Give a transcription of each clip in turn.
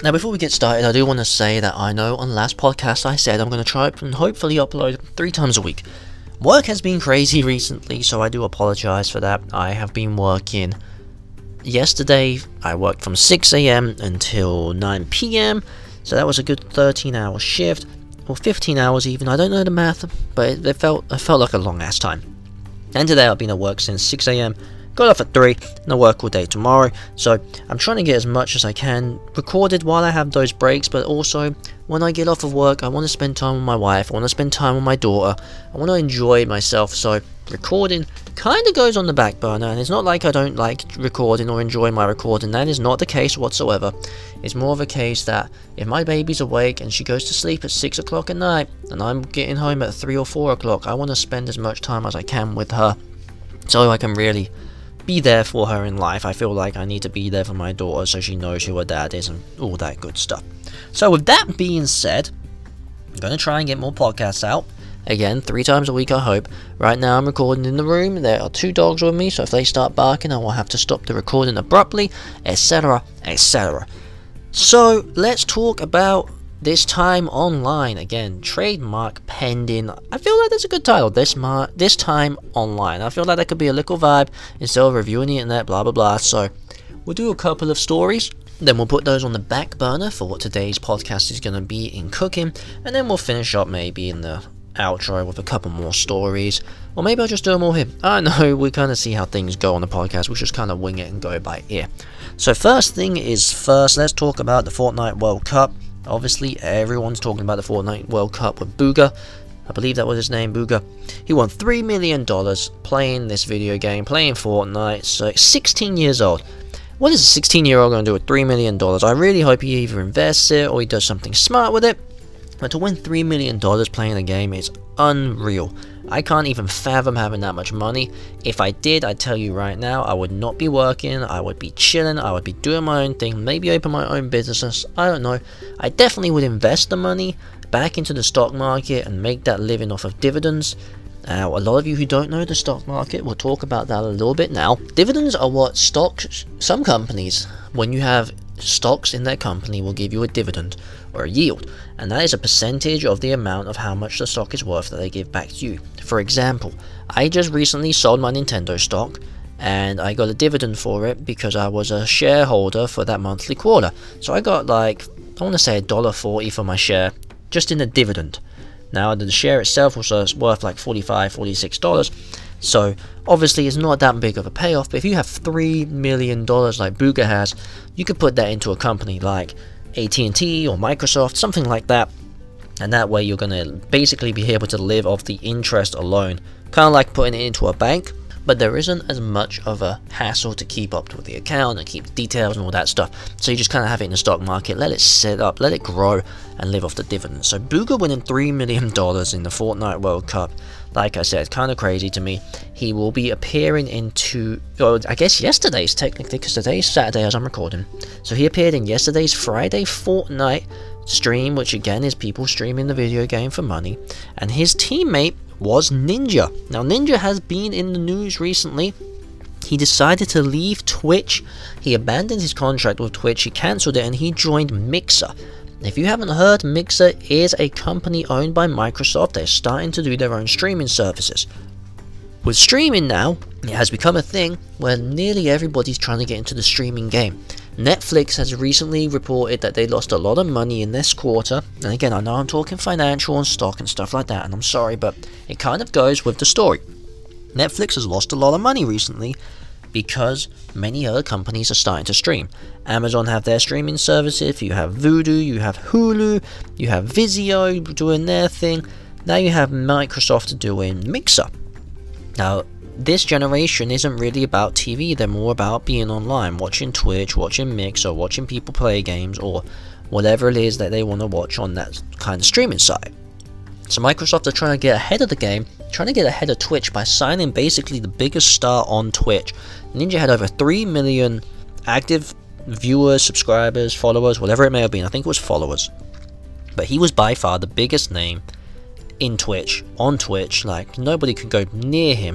Now before we get started, I do want to say that I know on the last podcast I said I'm going to try and hopefully upload 3 times a week. Work has been crazy recently, so I do apologise for that. I have been working. Yesterday I worked from 6 AM until 9 PM, so that was a good 13-hour shift, or 15 hours even, I don't know the math, but it felt like a long ass time. And today I've been at work since 6 AM, got off at 3, and I work all day tomorrow, so I'm trying to get as much as I can recorded while I have those breaks, but also when I get off of work I want to spend time with my wife, I want to spend time with my daughter, I want to enjoy myself, so recording kind of goes on the back burner. And it's not like I don't like recording or enjoy my recording, that is not the case whatsoever. It's more of a case that if my baby's awake and she goes to sleep at 6 o'clock at night and I'm getting home at 3 or 4 o'clock, I want to spend as much time as I can with her so I can really be there for her in life. I feel like I need to be there for my daughter so she knows who her dad is and all that good stuff. So with that being said, I'm going to try and get more podcasts out. Again, 3 times a week I hope. Right now I'm recording in the room, there are 2 dogs with me, so if they start barking I will have to stop the recording abruptly, etc, etc. So let's talk about This Time Online. Again, trademark pending. I feel like that's a good title, This Time Online. I feel like that could be a little vibe instead of reviewing the internet, blah blah blah. So we'll do a couple of stories, then we'll put those on the back burner for what today's podcast is going to be in cooking, and then we'll finish up maybe in the outro with a couple more stories, or maybe I'll just do them all here. I know, we kind of see how things go on the podcast, we'll just kind of wing it and go by ear. So first thing is first, let's talk about the Fortnite World Cup. Obviously everyone's talking about the Fortnite World Cup with Bugha. I believe that was his name, Bugha. He won $3 million playing this video game, playing Fortnite, so 16 years old. What is a 16-year-old going to do with $3 million? I really hope he either invests it or he does something smart with it. But to win $3 million playing the game is unreal. I can't even fathom having that much money. If I did, I tell you right now, I would not be working, I would be chilling, I would be doing my own thing, maybe open my own business, I don't know. I definitely would invest the money back into the stock market and make that living off of dividends. Now, a lot of you who don't know the stock market, we'll talk about that a little bit now. Dividends are what some companies, when you have stocks in their company, will give you a dividend or a yield, and that is a percentage of the amount of how much the stock is worth that they give back to you. For example, I just recently sold my Nintendo stock and I got a dividend for it because I was a shareholder for that monthly quarter. So I got like, I want to say $1.40 for my share just in a dividend. Now the share itself was worth like $45, $46. So obviously it's not that big of a payoff, but if you have $3 million like Bugha has, you could put that into a company like AT&T or Microsoft, something like that, and that way you're going to basically be able to live off the interest alone, kind of like putting it into a bank, but there isn't as much of a hassle to keep up with the account and keep the details and all that stuff. So you just kind of have it in the stock market, let it set up, let it grow, and live off the dividends. So Bugha winning $3 million in the Fortnite World Cup, like I said, kind of crazy to me. He will be appearing into, well, I guess yesterday's technically, because today's Saturday as I'm recording. So he appeared in yesterday's Friday Fortnite stream, which again is people streaming the video game for money, and his teammate was Ninja. Now Ninja has been in the news recently. He decided to leave Twitch. He abandoned his contract with Twitch, he cancelled it, and he joined Mixer. If you haven't heard, Mixer is a company owned by Microsoft. They're starting to do their own streaming services. With streaming now, it has become a thing where nearly everybody's trying to get into the streaming game. Netflix has recently reported that they lost a lot of money in this quarter, and again, I know I'm talking financial and stock and stuff like that, and I'm sorry, but it kind of goes with the story. Netflix has lost a lot of money recently because many other companies are starting to stream. Amazon have their streaming services, you have Vudu, you have Hulu, you have Vizio doing their thing, now you have Microsoft doing Mixer. Now, this generation isn't really about TV, they're more about being online, watching Twitch, watching Mixer, watching people play games, or whatever it is that they want to watch on that kind of streaming site. So Microsoft are trying to get ahead of the game, trying to get ahead of Twitch by signing basically the biggest star on Twitch. Ninja had over 3 million active viewers, subscribers, followers, whatever it may have been, I think it was followers. But he was by far the biggest name in Twitch, on Twitch, like nobody could go near him.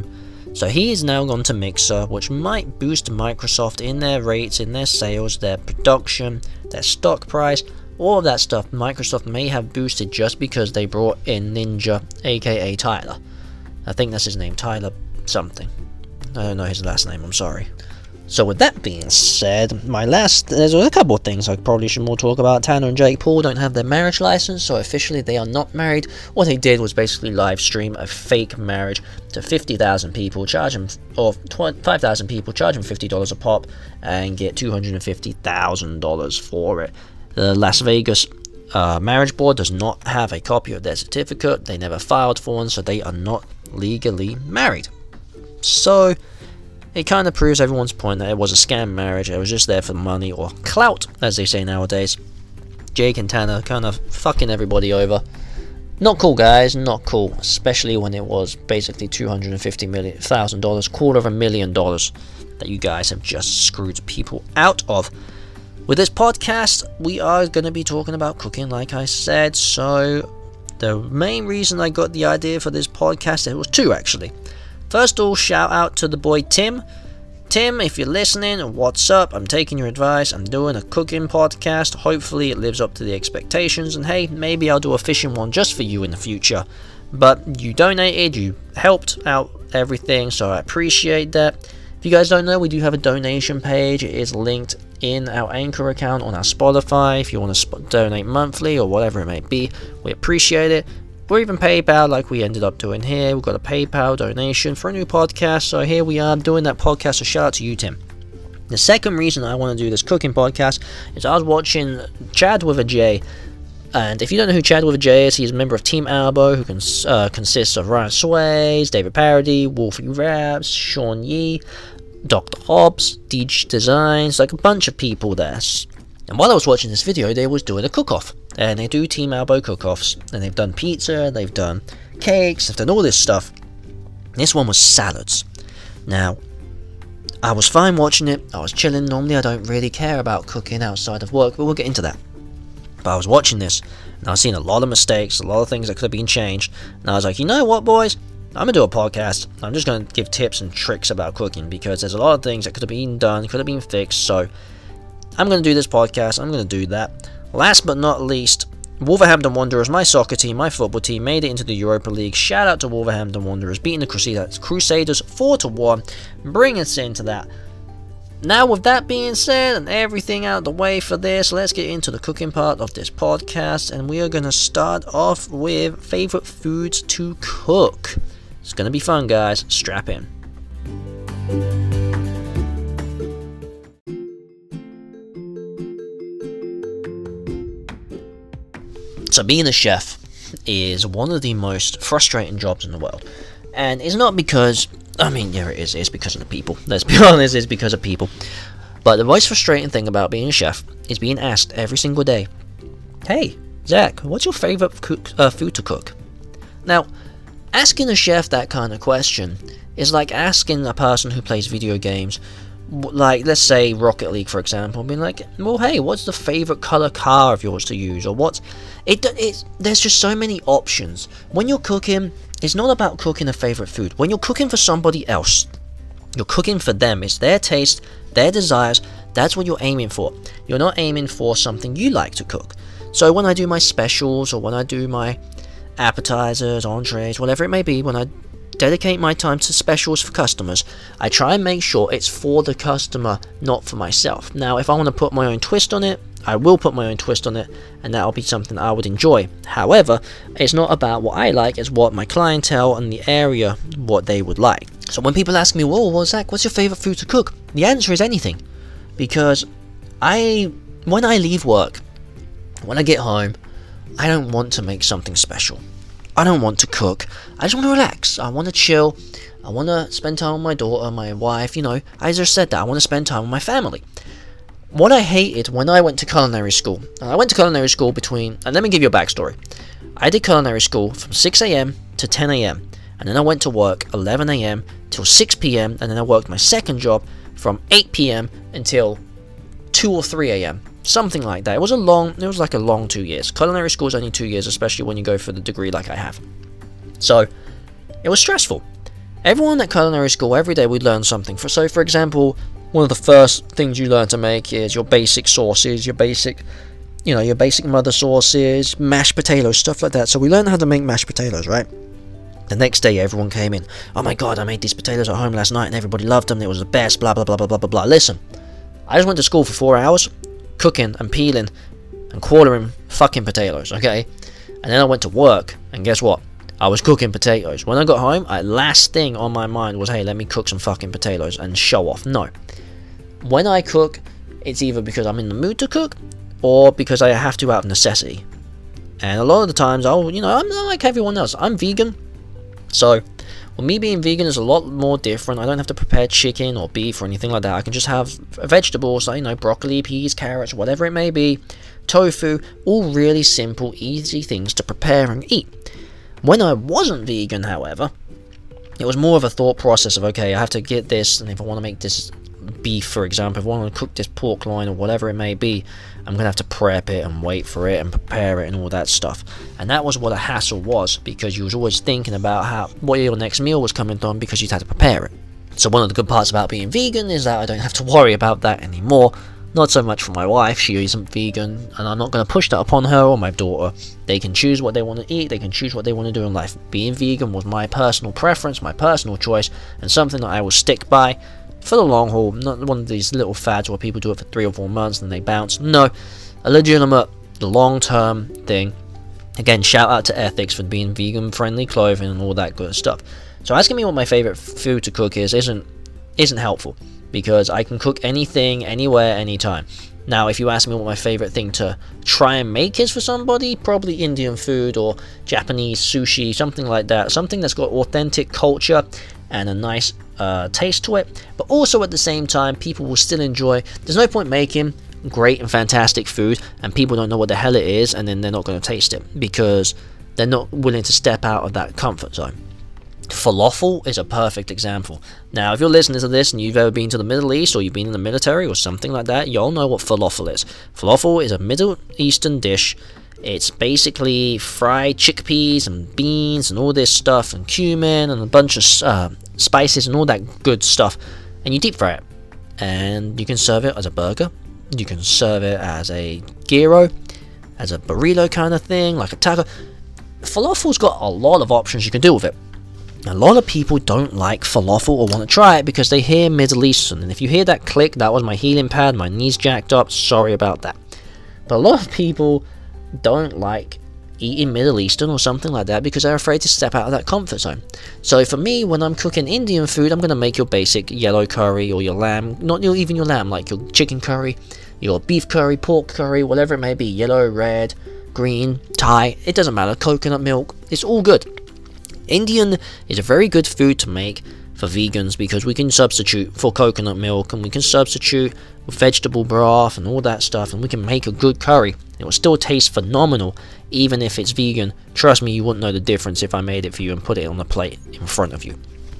So he is now gone to Mixer, which might boost Microsoft in their rates, in their sales, their production, their stock price, all of that stuff. Microsoft may have boosted just because they brought in Ninja, aka Tyler. I think that's his name, Tyler something. I don't know his last name, I'm sorry. So with that being said, there's a couple of things I probably should more talk about. Tanner and Jake Paul don't have their marriage license, so officially they are not married. What they did was basically live stream a fake marriage to 50,000 people, or 5,000 people, charge them $50 a pop, and get $250,000 for it. The Las Vegas marriage board does not have a copy of their certificate. They never filed for one, so they are not legally married. So it kind of proves everyone's point that it was a scam marriage. It was just there for money, or clout, as they say nowadays. Jake and Tanner kind of fucking everybody over. Not cool, guys, not cool. Especially when it was basically $250,000, $250,000 that you guys have just screwed people out of. With this podcast, we are going to be talking about cooking, like I said. So the main reason I got the idea for this podcast, it was two actually. First of all, shout out to the boy Tim. Tim, if you're listening, what's up? I'm taking your advice. I'm doing a cooking podcast. Hopefully it lives up to the expectations. And hey, maybe I'll do a fishing one just for you in the future. But you donated, you helped out everything, so I appreciate that. If you guys don't know, we do have a donation page. It is linked in our Anchor account on our Spotify. If you want to donate monthly or whatever it may be, we appreciate it. Or even PayPal, like we ended up doing here. We've got a PayPal donation for a new podcast, so here we are doing that podcast, so shout out to you, Tim. The second reason I want to do this cooking podcast is I was watching Chad with a J, and if you don't know who Chad with a J is, he's a member of Team Albo, who consists of Ryan Sways, David Parody, Wolfie Raps, Sean Yee, Dr. Hobbs, Deej Designs, like a bunch of people there. And while I was watching this video, they was doing a cook-off. And they do Team Albo cook-offs. And they've done pizza, they've done cakes, they've done all this stuff. This one was salads. Now, I was fine watching it. I was chilling. Normally, I don't really care about cooking outside of work, but we'll get into that. But I was watching this, and I was seeing a lot of mistakes, a lot of things that could have been changed. And I was like, you know what, boys? I'm going to do a podcast. I'm just going to give tips and tricks about cooking, because there's a lot of things that could have been done, could have been fixed. So I'm going to do this podcast. I'm going to do that. Last but not least, Wolverhampton Wanderers, my soccer team, my football team, made it into the Europa League. Shout out to Wolverhampton Wanderers, beating the Crusaders 4-1, bringing us into that. Now, with that being said and everything out the way for this, let's get into the cooking part of this podcast, and we are going to start off with favorite foods to cook. It's going to be fun, guys. Strap in. So being a chef is one of the most frustrating jobs in the world. And it's not because, I mean, yeah, it is. It's because of the people. Let's be honest, it's because of people. But the most frustrating thing about being a chef is being asked every single day, hey, Zach, what's your favorite food to cook? Now, asking a chef that kind of question is like asking a person who plays video games, like, let's say Rocket League, for example, being like, well, hey, what's the favorite color car of yours to use? Or there's just so many options. When you're cooking, it's not about cooking a favorite food. When you're cooking for somebody else, you're cooking for them. It's their taste, their desires. That's what you're aiming for. You're not aiming for something you like to cook. So when I do my specials, or when I do my appetizers, entrees, whatever it may be, when I dedicate my time to specials for customers, I try and make sure it's for the customer, not for myself. Now, if I want to put my own twist on it, I will put my own twist on it, and that'll be something I would enjoy. However, it's not about what I like, it's what my clientele and the area, what they would like. So when people ask me, well, Zach, what's your favorite food to cook? The answer is anything. Because when I leave work, when I get home, I don't want to make something special. I don't want to cook. I just want to relax. I want to chill. I want to spend time with my daughter, my wife, I just said that. I want to spend time with my family. What I hated when I went to culinary school, and let me give you a backstory. I did culinary school from 6 a.m. to 10 a.m. and then I went to work 11 a.m. till 6 p.m. and then I worked my second job from 8 p.m. until 2 or 3 a.m. Something like that. It was like a long 2 years. Culinary school is only 2 years, especially when you go for the degree like I have. So, it was stressful. Everyone at culinary school, every day we learn something. So for example, one of the first things you learn to make is your basic sauces, your basic mother sauces, mashed potatoes, stuff like that. So we learned how to make mashed potatoes, right? The next day everyone came in, oh my god, I made these potatoes at home last night and everybody loved them, it was the best, blah blah blah blah blah blah blah. Listen, I just went to school for 4 hours, cooking and peeling and quartering fucking potatoes, okay? And then I went to work, and guess what? I was cooking potatoes. When I got home, last thing on my mind was, hey, let me cook some fucking potatoes and show off. No. When I cook, it's either because I'm in the mood to cook, or because I have to out of necessity. And a lot of the times, I'm not like everyone else. I'm vegan. So, with me being vegan is a lot more different. I don't have to prepare chicken or beef or anything like that. I can just have vegetables, like, broccoli, peas, carrots, whatever it may be, tofu, all really simple, easy things to prepare and eat. When I wasn't vegan, however, it was more of a thought process of, okay, I have to get this, and if I want to make this beef, for example, if I want to cook this pork loin or whatever it may be, I'm going to have to prep it and wait for it and prepare it and all that stuff. And that was what a hassle was, because you was always thinking about what your next meal was coming from, because you'd had to prepare it. So one of the good parts about being vegan is that I don't have to worry about that anymore. Not so much for my wife, she isn't vegan, and I'm not going to push that upon her or my daughter. They can choose what they want to eat, they can choose what they want to do in life. Being vegan was my personal preference, my personal choice, and something that I will stick by for the long haul. Not one of these little fads where people do it for 3 or 4 months and then they bounce. No, a legitimate, long-term thing. Again, shout out to Ethics for being vegan-friendly clothing and all that good stuff. So asking me what my favourite food to cook isn't helpful, because I can cook anything, anywhere, anytime. Now, if you ask me what my favourite thing to try and make is for somebody, probably Indian food or Japanese sushi, something like that. Something that's got authentic culture and a nice taste to it, but also at the same time people will still enjoy. There's no point making great and fantastic food and people don't know what the hell it is, and then they're not going to taste it because they're not willing to step out of that comfort zone. Falafel is a perfect example. Now, if you're listening to this and you've ever been to the Middle East or you've been in the military or something like that, you'll know what falafel is. Falafel is a Middle Eastern dish. It's basically fried chickpeas and beans and all this stuff and cumin and a bunch of spices and all that good stuff, and you deep fry it, and you can serve it as a burger, you can serve it as a gyro, as a burrito kind of thing, like a taco. Falafel's got a lot of options you can do with it. A lot of people don't like falafel or want to try it because they hear Middle Eastern, and if you hear that click, that was my healing pad, my knees jacked up, sorry about that. But a lot of people don't like eating Middle Eastern or something like that because they're afraid to step out of that comfort zone. So for me, when I'm cooking Indian food, I'm going to make your basic yellow curry or your lamb, not even your lamb, like your chicken curry, your beef curry, pork curry, whatever it may be, yellow, red, green, Thai, it doesn't matter, coconut milk, it's all good. Indian is a very good food to make for vegans because we can substitute for coconut milk and we can substitute with vegetable broth and all that stuff, and we can make a good curry. It will still taste phenomenal even if it's vegan. Trust me, you wouldn't know the difference if I made it for you and put it on the plate in front of you.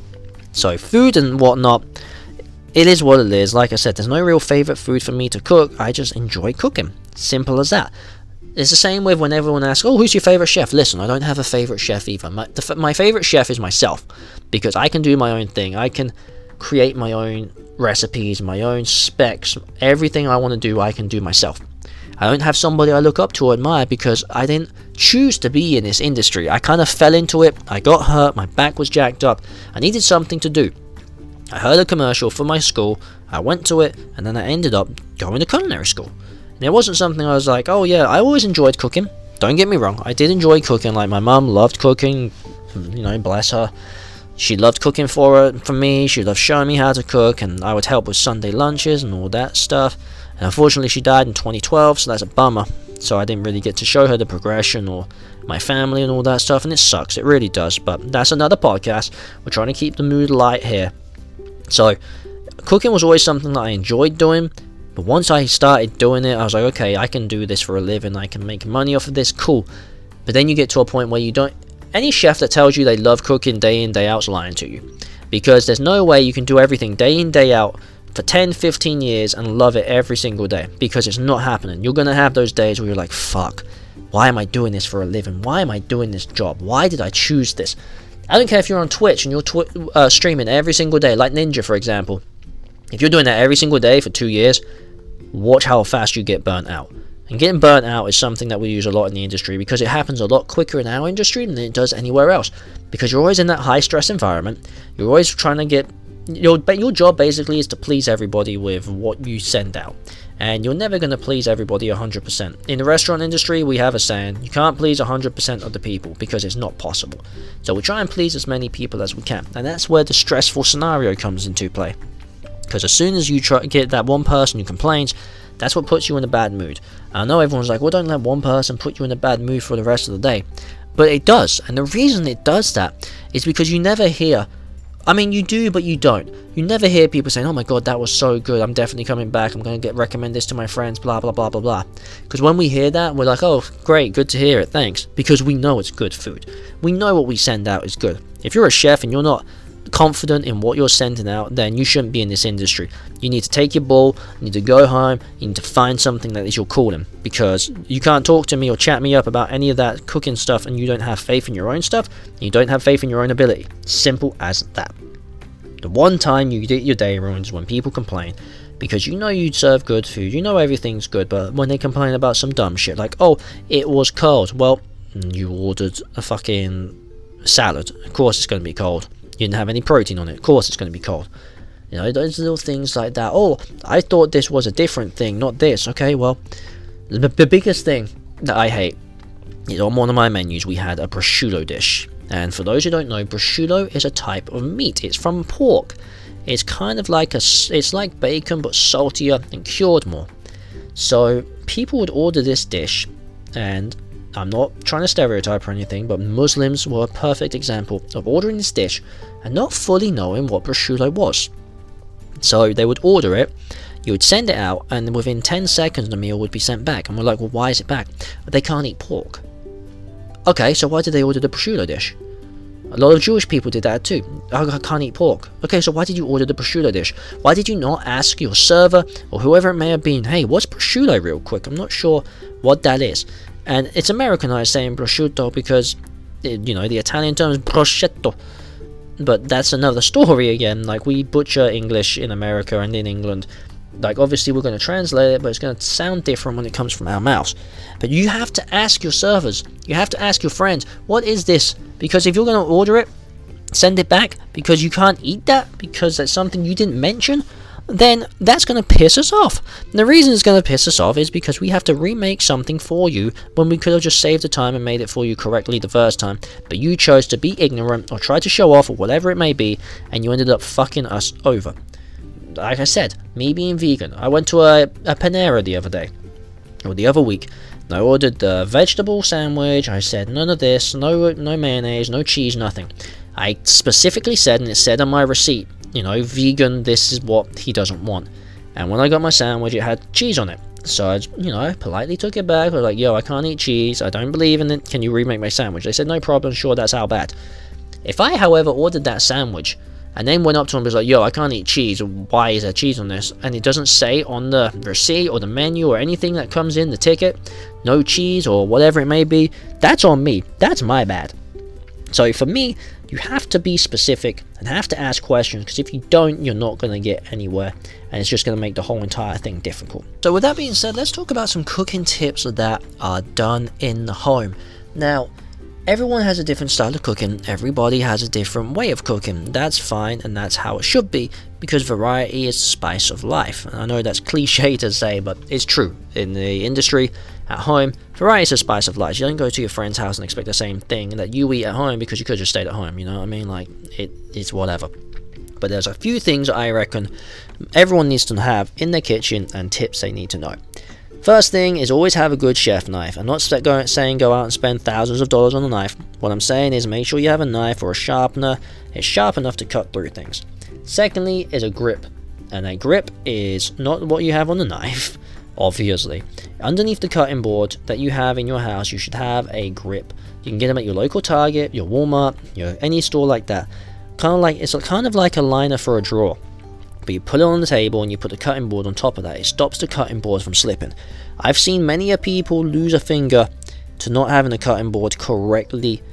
So food and whatnot, it is what it is. Like I said, there's no real favourite food for me to cook. I just enjoy cooking. Simple as that. It's the same with when everyone asks, oh, who's your favourite chef? Listen, I don't have a favourite chef either. My favourite chef is myself, because I can do my own thing. I can create my own recipes, my own specs. Everything I want to do, I can do myself. I don't have somebody I look up to or admire because I didn't choose to be in this industry. I kind of fell into it. I got hurt. My back was jacked up. I needed something to do. I heard a commercial for my school. I went to it, and then I ended up going to culinary school. And it wasn't something I was like, oh yeah, I always enjoyed cooking. Don't get me wrong, I did enjoy cooking. Like, my mum loved cooking, you know, bless her. She loved cooking for me. She loved showing me how to cook, and I would help with Sunday lunches and all that stuff. And unfortunately, she died in 2012, so that's a bummer. So I didn't really get to show her the progression or my family and all that stuff, and it sucks. It really does. But that's another podcast. We're trying to keep the mood light here. So cooking was always something that I enjoyed doing. But once I started doing it, I was like, okay, I can do this for a living. I can make money off of this. Cool. But then you get to a point where you don't... Any chef that tells you they love cooking day in, day out is lying to you. Because there's no way you can do everything day in, day out for 10, 15 years and love it every single day. Because it's not happening. You're going to have those days where you're like, fuck, why am I doing this for a living? Why am I doing this job? Why did I choose this? I don't care if you're on Twitch and you're streaming every single day, like Ninja, for example. If you're doing that every single day for 2 years, watch how fast you get burnt out. And getting burnt out is something that we use a lot in the industry, because it happens a lot quicker in our industry than it does anywhere else. Because you're always in that high-stress environment. You're always trying to get... Your job basically is to please everybody with what you send out. And you're never going to please everybody 100%. In the restaurant industry, we have a saying, you can't please 100% of the people, because it's not possible. So we try and please as many people as we can. And that's where the stressful scenario comes into play. Because as soon as you try to get that one person who complains, that's what puts you in a bad mood. I know everyone's like, well, don't let one person put you in a bad mood for the rest of the day. But it does. And the reason it does that is because you never hear... I mean, you do, but you don't. You never hear people saying, oh my god, that was so good, I'm definitely coming back, I'm going to recommend this to my friends, blah, blah, blah, blah, blah. Because when we hear that, we're like, oh, great, good to hear it, thanks. Because we know it's good food. We know what we send out is good. If you're a chef and you're not confident in what you're sending out, then you shouldn't be in this industry. You need to take your ball, you need to go home, you need to find something that is your calling, because you can't talk to me or chat me up about any of that cooking stuff and you don't have faith in your own stuff, and you don't have faith in your own ability. Simple as that. The one time you get your day ruined is when people complain, because you know you serve good food, you know everything's good, but when they complain about some dumb shit like, oh, it was cold. Well, you ordered a fucking salad, of course it's going to be cold. You didn't have any protein on it, of course it's going to be cold. You know, those little things like that. Oh, I thought this was a different thing, not this. Okay, well, the biggest thing that I hate is on one of my menus we had a prosciutto dish. And for those who don't know, prosciutto is a type of meat. It's from pork. It's kind of like it's like bacon but saltier and cured more. So people would order this dish, and I'm not trying to stereotype or anything, but Muslims were a perfect example of ordering this dish and not fully knowing what prosciutto was. So they would order it, you would send it out, and within 10 seconds the meal would be sent back. And we're like, well, why is it back? They can't eat pork. Okay, so why did they order the prosciutto dish? A lot of Jewish people did that too. Oh, I can't eat pork. Okay, so why did you order the prosciutto dish? Why did you not ask your server or whoever it may have been, hey, what's prosciutto real quick? I'm not sure what that is. And it's Americanized saying prosciutto because, you know, the Italian term is prosciutto. But that's another story again. Like, we butcher English in America and in England. Like, obviously we're going to translate it, but it's going to sound different when it comes from our mouths. But you have to ask your servers, you have to ask your friends, what is this? Because if you're going to order it, send it back because you can't eat that, because that's something you didn't mention, then that's going to piss us off. And the reason it's going to piss us off is because we have to remake something for you when we could have just saved the time and made it for you correctly the first time. But you chose to be ignorant or try to show off or whatever it may be, and you ended up fucking us over. Like I said, me being vegan, I went to a Panera the other day, or the other week, and I ordered the vegetable sandwich. I said none of this, no mayonnaise, no cheese, nothing. I specifically said, and it said on my receipt, you know, vegan, this is what he doesn't want. And when I got my sandwich, it had cheese on it. So I, you know, politely took it back. I was like, yo, I can't eat cheese, I don't believe in it, can you remake my sandwich? They said, no problem, sure, that's how bad. If I, however, ordered that sandwich, and then went up to him and was like, yo, I can't eat cheese, why is there cheese on this? And it doesn't say on the receipt or the menu or anything that comes in the ticket, no cheese or whatever it may be, that's on me, that's my bad. So for me, you have to be specific and have to ask questions, because if you don't, you're not going to get anywhere, and it's just going to make the whole entire thing difficult. So with that being said, let's talk about some cooking tips that are done in the home. Now, everyone has a different style of cooking, everybody has a different way of cooking. That's fine, and that's how it should be, because variety is the spice of life. And I know that's cliche to say, but it's true. In the industry, at home, variety is the spice of life. You don't go to your friend's house and expect the same thing that you eat at home because you could just stayed at home, you know what I mean? Like, it's whatever. But there's a few things I reckon everyone needs to have in their kitchen and tips they need to know. First thing is always have a good chef knife. I'm not saying go out and spend thousands of dollars on a knife. What I'm saying is make sure you have a knife or a sharpener. It's sharp enough to cut through things. Secondly is a grip. And a grip is not what you have on the knife, obviously. Underneath the cutting board that you have in your house, you should have a grip. You can get them at your local Target, your Walmart, any store like that. It's kind of like a liner for a drawer. But you put it on the table and you put the cutting board on top of that. It stops the cutting board from slipping. I've seen many people lose a finger to not having the cutting board correctly,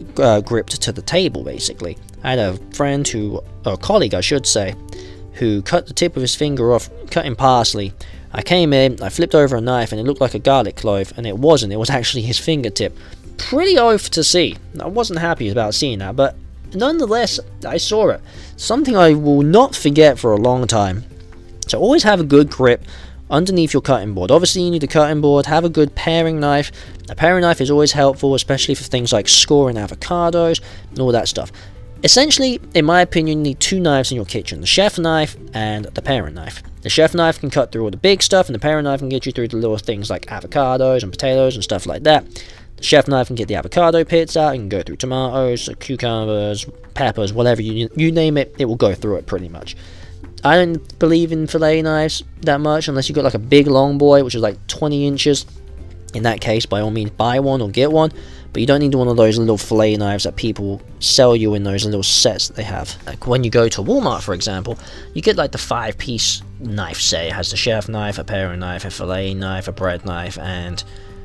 gripped to the table, basically. I had a friend a colleague I should say, who cut the tip of his finger off cutting parsley. I came in, I flipped over a knife, and it looked like a garlic clove, and it wasn't. It was actually his fingertip. Pretty oath to see. I wasn't happy about seeing that, but nonetheless, I saw it. Something I will not forget for a long time. So always have a good grip underneath your cutting board. Obviously, you need a cutting board. Have a good paring knife. A paring knife is always helpful, especially for things like scoring avocados and all that stuff. Essentially, in my opinion, you need two knives in your kitchen, the chef knife and the paring knife. The chef knife can cut through all the big stuff, and the paring knife can get you through the little things like avocados and potatoes and stuff like that. The chef knife can get the avocado pits out, it can go through tomatoes, cucumbers, peppers, whatever, you name it, it will go through it pretty much. I don't believe in fillet knives that much unless you've got like a big long boy, which is like 20 inches. In that case, by all means, buy one or get one. But you don't need one of those little fillet knives that people sell you in those little sets that they have. Like when you go to Walmart, for example, you get like the 5-piece knife set. It has the chef knife, a paring knife, a fillet knife, a bread knife, and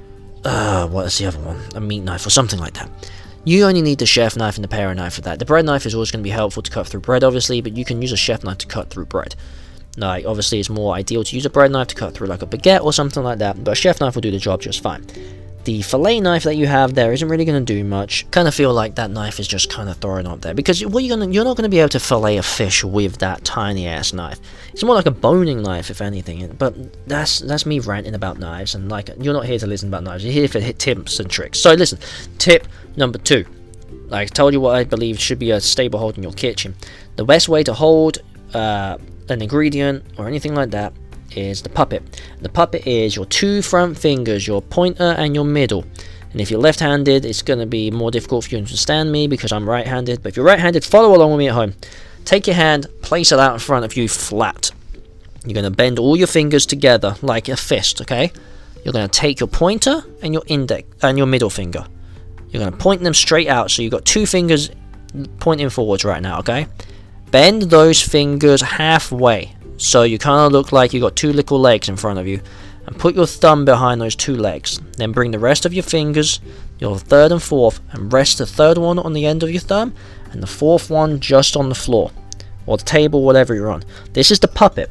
what is the other one? A meat knife or something like that. You only need the chef knife and the paring knife for that. The bread knife is always going to be helpful to cut through bread, obviously, but you can use a chef knife to cut through bread. Like, obviously, it's more ideal to use a bread knife to cut through like a baguette or something like that, but a chef knife will do the job just fine. The fillet knife that you have there isn't really going to do much. Kind of feel like that knife is just kind of thrown up there, because you're not going to be able to fillet a fish with that tiny ass knife. It's more like a boning knife, if anything. But that's me ranting about knives, and like, you're not here to listen about knives. You're here for tips and tricks. So listen, tip number 2. Like I told you, what I believe should be a stable hold in your kitchen. The best way to hold an ingredient or anything like that is the puppet. The puppet is your 2 front fingers, your pointer and your middle. And if you're left-handed, it's going to be more difficult for you to understand me because I'm right-handed. But if you're right-handed, follow along with me at home. Take your hand, place it out in front of you flat. You're going to bend all your fingers together like a fist, okay? You're going to take your pointer and your index and your middle finger. You're going to point them straight out, so you've got 2 fingers pointing forwards right now, okay? Bend those fingers halfway, so you kind of look like you've got 2 little legs in front of you, and put your thumb behind those 2 legs. Then bring the rest of your fingers, your 3rd and 4th, and rest the 3rd one on the end of your thumb, and the 4th one just on the floor, or the table, whatever you're on. This is the puppet.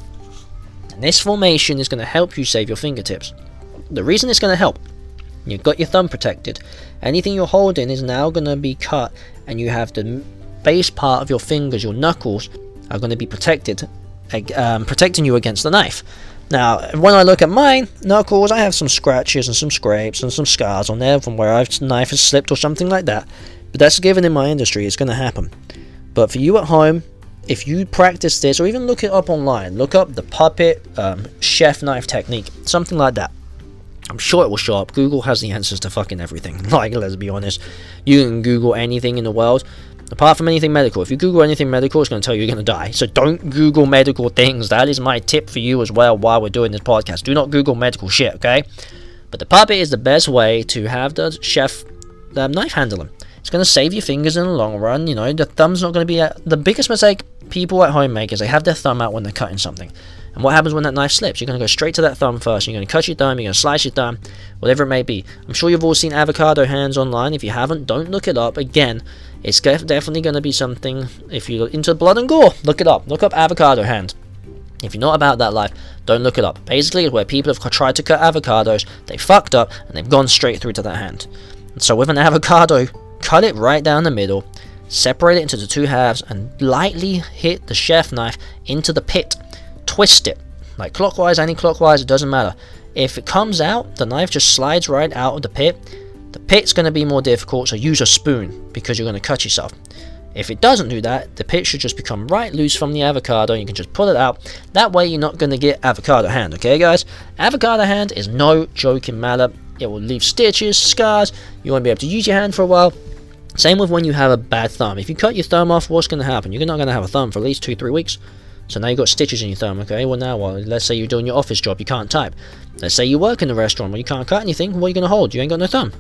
And this formation is going to help you save your fingertips. The reason it's going to help, you've got your thumb protected. Anything you're holding is now going to be cut, and you have the base part of your fingers, your knuckles, are going to be protected, protecting you against the knife. Now, when I look at my knuckles, I have some scratches and some scrapes and some scars on there from where a knife has slipped or something like that. But that's a given in my industry, it's going to happen. But for you at home, if you practice this, or even look it up online, look up the puppet chef knife technique, something like that. I'm sure it will show up. Google has the answers to fucking everything. Like, let's be honest. You can Google anything in the world, apart from anything medical. If you Google anything medical, it's going to tell you you're going to die. So don't Google medical things. That is my tip for you as well while we're doing this podcast. Do not Google medical shit, okay? But the puppet is the best way to have the chef knife handling. It's going to save your fingers in the long run. You know, the thumb's not going to be... The biggest mistake people at home make is they have their thumb out when they're cutting something. And what happens when that knife slips? You're going to go straight to that thumb first. You're going to cut your thumb, you're going to slice your thumb, whatever it may be. I'm sure you've all seen avocado hands online. If you haven't, don't look it up. Again, it's definitely going to be something. If you're into blood and gore, look it up. Look up avocado hand. If you're not about that life, don't look it up. Basically, it's where people have tried to cut avocados, they fucked up, and they've gone straight through to that hand. And so with an avocado, cut it right down the middle, separate it into the 2 halves, and lightly hit the chef knife into the pit. Twist it, like clockwise, anti-clockwise, it doesn't matter. If it comes out, the knife just slides right out of the pit. The pit's going to be more difficult, so use a spoon, because you're going to cut yourself. If it doesn't do that, the pit should just become right loose from the avocado, and you can just pull it out. That way you're not going to get avocado hand, okay guys? Avocado hand is no joking matter. It will leave stitches, scars, you won't be able to use your hand for a while. Same with when you have a bad thumb. If you cut your thumb off, what's going to happen? You're not going to have a thumb for at least 2-3 weeks. So now you've got stitches in your thumb, okay? Well, now what? Let's say you're doing your office job, you can't type. Let's say you work in a restaurant where you can't cut anything, what are you going to hold? You ain't got no thumb.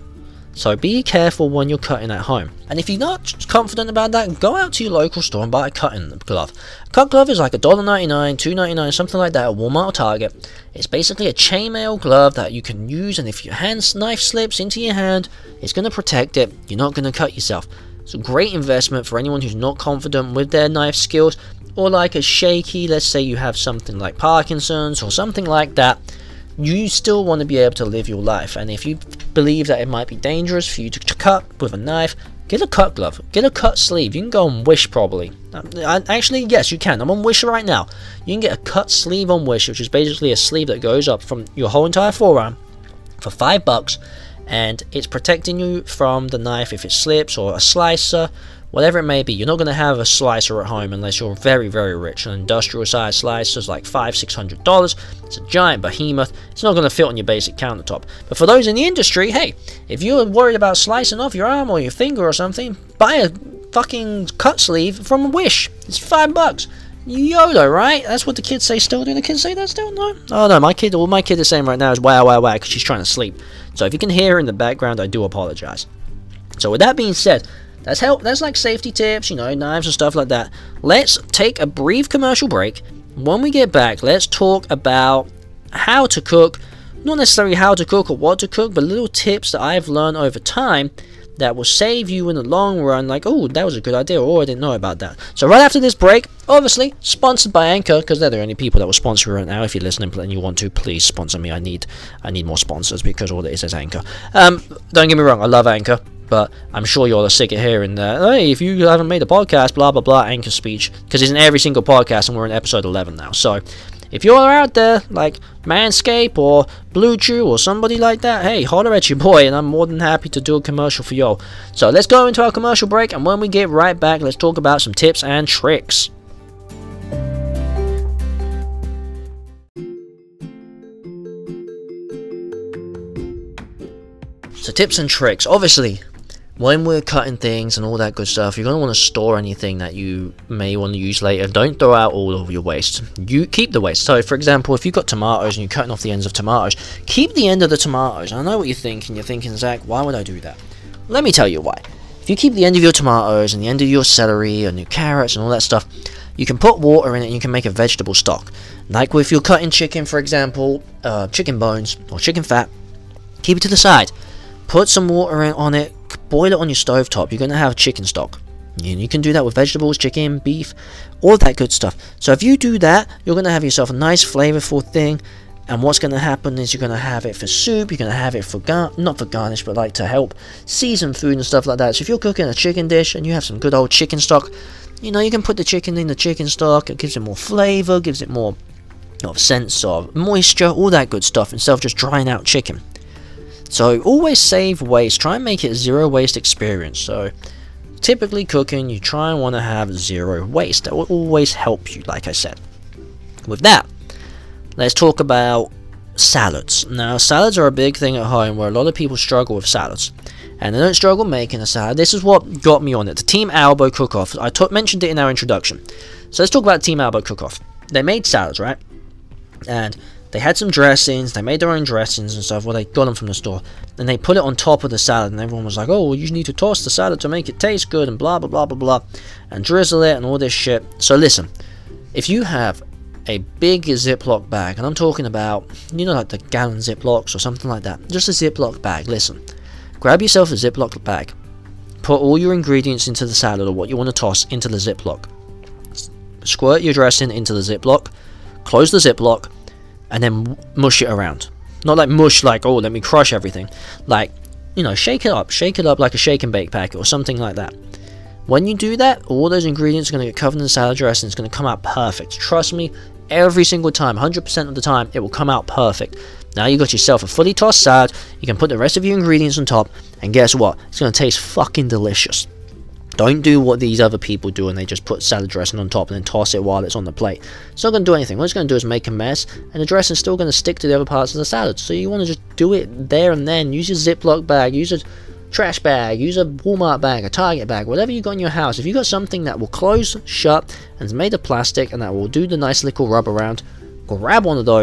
So be careful when you're cutting at home. And if you're not confident about that, go out to your local store and buy a cutting glove. A cut glove is like $1.99, $2.99, something like that at Walmart or Target. It's basically a chainmail glove that you can use, and if your knife slips into your hand, it's going to protect it. You're not going to cut yourself. It's a great investment for anyone who's not confident with their knife skills, or like a shaky, let's say you have something like Parkinson's or something like that. You still want to be able to live your life, and if you believe that it might be dangerous for you to cut with a knife, get a cut glove, get a cut sleeve. You can go on Wish probably. Actually, yes, you can. I'm on Wish right now. You can get a cut sleeve on Wish, which is basically a sleeve that goes up from your whole entire forearm for $5, and it's protecting you from the knife if it slips, or a slicer, whatever it may be. You're not going to have a slicer at home unless you're very, very rich. An industrial size slicer is like $500-$600. It's a giant behemoth. It's not going to fit on your basic countertop. But for those in the industry, hey, if you're worried about slicing off your arm or your finger or something, buy a fucking cut sleeve from Wish. It's $5. YOLO, right? That's what the kids say still. Do the kids say that still? No? Oh no, all my kid is saying right now is wow, wow, wow, because she's trying to sleep. So if you can hear her in the background, I do apologize. So with that being said, that's like safety tips, you know, knives and stuff like that. Let's take a brief commercial break. When we get back, let's talk about how to cook. Not necessarily how to cook or what to cook, but little tips that I've learned over time that will save you in the long run. Like, oh, that was a good idea, or I didn't know about that. So right after this break, obviously sponsored by Anchor, because they're the only people that will sponsor me right now. If you're listening and you want to, please sponsor me. I need more sponsors, because all it is Anchor. Don't get me wrong, I love Anchor. But I'm sure you're sick of hearing that, hey, if you haven't made a podcast, blah, blah, blah, Anchor speech. Because it's in every single podcast, and we're in episode 11 now. So, if you're out there, like Manscaped or Blue Chew or somebody like that, hey, holler at your boy, and I'm more than happy to do a commercial for y'all. So, let's go into our commercial break, and when we get right back, let's talk about some tips and tricks. So, tips and tricks. Obviously, when we're cutting things and all that good stuff, you're going to want to store anything that you may want to use later. Don't throw out all of your waste. You keep the waste. So, for example, if you've got tomatoes and you're cutting off the ends of tomatoes, keep the end of the tomatoes. I know what you're thinking. You're thinking, Zach, why would I do that? Let me tell you why. If you keep the end of your tomatoes and the end of your celery and your carrots and all that stuff, you can put water in it and you can make a vegetable stock. Like if you're cutting chicken, for example, chicken bones or chicken fat, keep it to the side. Put some water on it, boil it on your stovetop. You're going to have chicken stock. You can do that with vegetables, chicken, beef, all that good stuff. So if you do that, you're going to have yourself a nice flavorful thing. And what's going to happen is you're going to have it for soup. You're going to have it for not for garnish, but like to help season food and stuff like that. So if you're cooking a chicken dish and you have some good old chicken stock, you know, you can put the chicken in the chicken stock. It gives it more flavor, gives it more sense of moisture, all that good stuff, instead of just drying out chicken. So always save waste. Try and make it a zero waste experience. So typically cooking, you try and want to have zero waste. That will always help you, like I said. With that, let's talk about salads. Now, salads are a big thing at home where a lot of people struggle with salads. And they don't struggle making a salad. This is what got me on it. The Team Albo Cook-Off. I mentioned it in our introduction. So let's talk about Team Albo Cook-Off. They made salads, right? And they had some dressings, they made their own dressings and stuff, well, they got them from the store, and they put it on top of the salad, and everyone was like, oh, well, you need to toss the salad to make it taste good, and blah, blah, blah, blah, blah, and drizzle it, and all this shit. So listen, if you have a big Ziploc bag, and I'm talking about, you know, like the gallon Ziplocs or something like that, just a Ziploc bag, listen, grab yourself a Ziploc bag, put all your ingredients into the salad, or what you want to toss, into the Ziploc, squirt your dressing into the Ziploc, close the Ziploc, and then mush it around. Not like mush, like, oh, let me crush everything. Like, you know, shake it up like a shake and bake packet or something like that. When you do that, all those ingredients are going to get covered in the salad dressing. It's going to come out perfect. Trust me, every single time, 100% of the time, it will come out perfect. Now you got yourself a fully tossed salad. You can put the rest of your ingredients on top, and guess what? It's going to taste fucking delicious. Don't do what these other people do and they just put salad dressing on top and then toss it while it's on the plate. It's not going to do anything. What it's going to do is make a mess, and the dressing's still going to stick to the other parts of the salad. So you want to just do it there and then. Use your Ziploc bag, use a trash bag, use a Walmart bag, a Target bag, whatever you got in your house. If you got something that will close shut and is made of plastic and that will do the nice little rub around, grab one of those,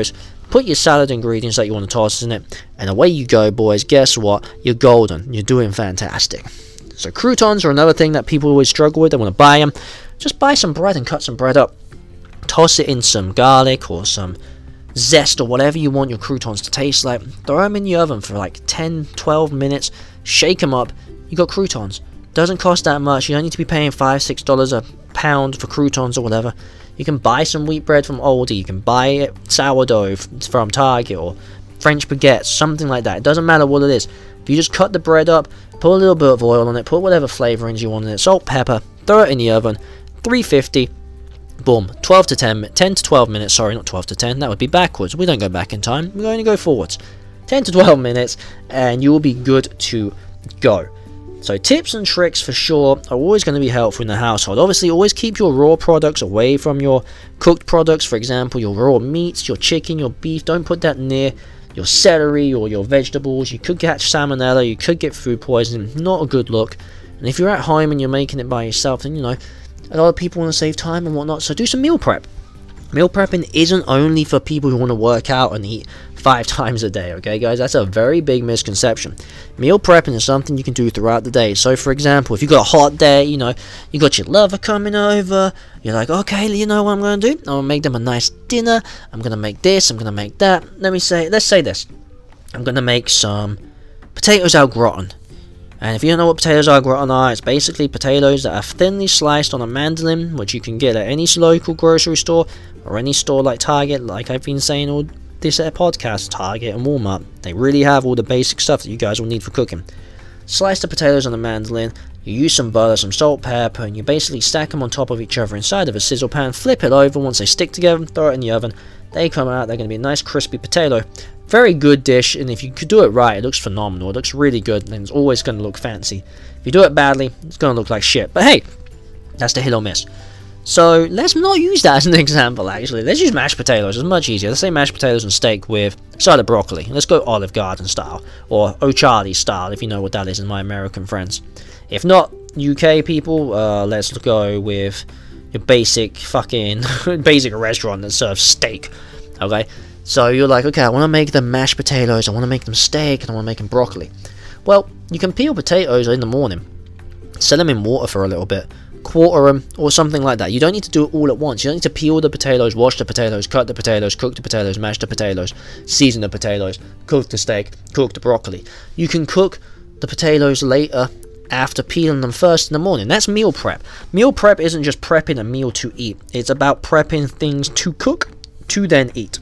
put your salad ingredients that you want to toss in it, and away you go, boys. Guess what? You're golden. You're doing fantastic. So croutons are another thing that people always struggle with. They want to buy them. Just buy some bread and cut some bread up. Toss it in some garlic or some zest or whatever you want your croutons to taste like. Throw them in the oven for like 10-12 minutes. Shake them up. You got croutons. Doesn't cost that much. You don't need to be paying $5-6 a pound for croutons or whatever. You can buy some wheat bread from Aldi. You can buy it sourdough from Target or French baguettes, something like that. It doesn't matter what it is. If you just cut the bread up, put a little bit of oil on it, put whatever flavorings you want in it, salt, pepper, throw it in the oven, 350, boom, 10 to 12 minutes, sorry, not 12 to 10, that would be backwards. We don't go back in time, we only go forwards. 10 to 12 minutes, and you will be good to go. So tips and tricks for sure are always going to be helpful in the household. Obviously, always keep your raw products away from your cooked products. For example, your raw meats, your chicken, your beef. Don't put that near your celery or your vegetables. You could catch salmonella, you could get food poisoning. Not a good look. And if you're at home and you're making it by yourself, then, you know, a lot of people want to save time and whatnot. So do some meal prep. Meal prepping isn't only for people who want to work out and eat 5 times a day, okay guys? That's a very big misconception. Meal prepping is something you can do throughout the day. So for example, if you've got a hot day, you know, you got your lover coming over, you're like, okay, you know what I'm going to do? I'm going to make them a nice dinner, I'm going to make this, I'm going to make that. Let's say this. I'm going to make some potatoes au gratin. And if you don't know what potatoes au gratin are, it's basically potatoes that are thinly sliced on a mandolin, which you can get at any local grocery store or any store like Target, like I've been saying all this podcast, Target and Walmart. They really have all the basic stuff that you guys will need for cooking. Slice the potatoes on a mandolin, you use some butter, some salt, pepper, and you basically stack them on top of each other inside of a sizzle pan, flip it over. Once they stick together, throw it in the oven. They come out, they're going to be a nice crispy potato. Very good dish, and if you could do it right, it looks phenomenal. It looks really good, and it's always going to look fancy. If you do it badly, it's going to look like shit. But hey, that's the hit or miss. So let's not use that as an example, actually. Let's use mashed potatoes. It's much easier. Let's say mashed potatoes and steak with a side of broccoli. Let's go Olive Garden style, or O'Charlie style, if you know what that is, in my American friends. If not, UK people, let's go with your basic fucking basic restaurant that serves steak, okay? So you're like, okay, I want to make them mashed potatoes, I want to make them steak, and I want to make them broccoli. Well, you can peel potatoes in the morning, set them in water for a little bit, quarter them, or something like that. You don't need to do it all at once. You don't need to peel the potatoes, wash the potatoes, cut the potatoes, cook the potatoes, mash the potatoes, season the potatoes, cook the steak, cook the broccoli. You can cook the potatoes later after peeling them first in the morning. That's meal prep. Meal prep isn't just prepping a meal to eat. It's about prepping things to cook, to then eat.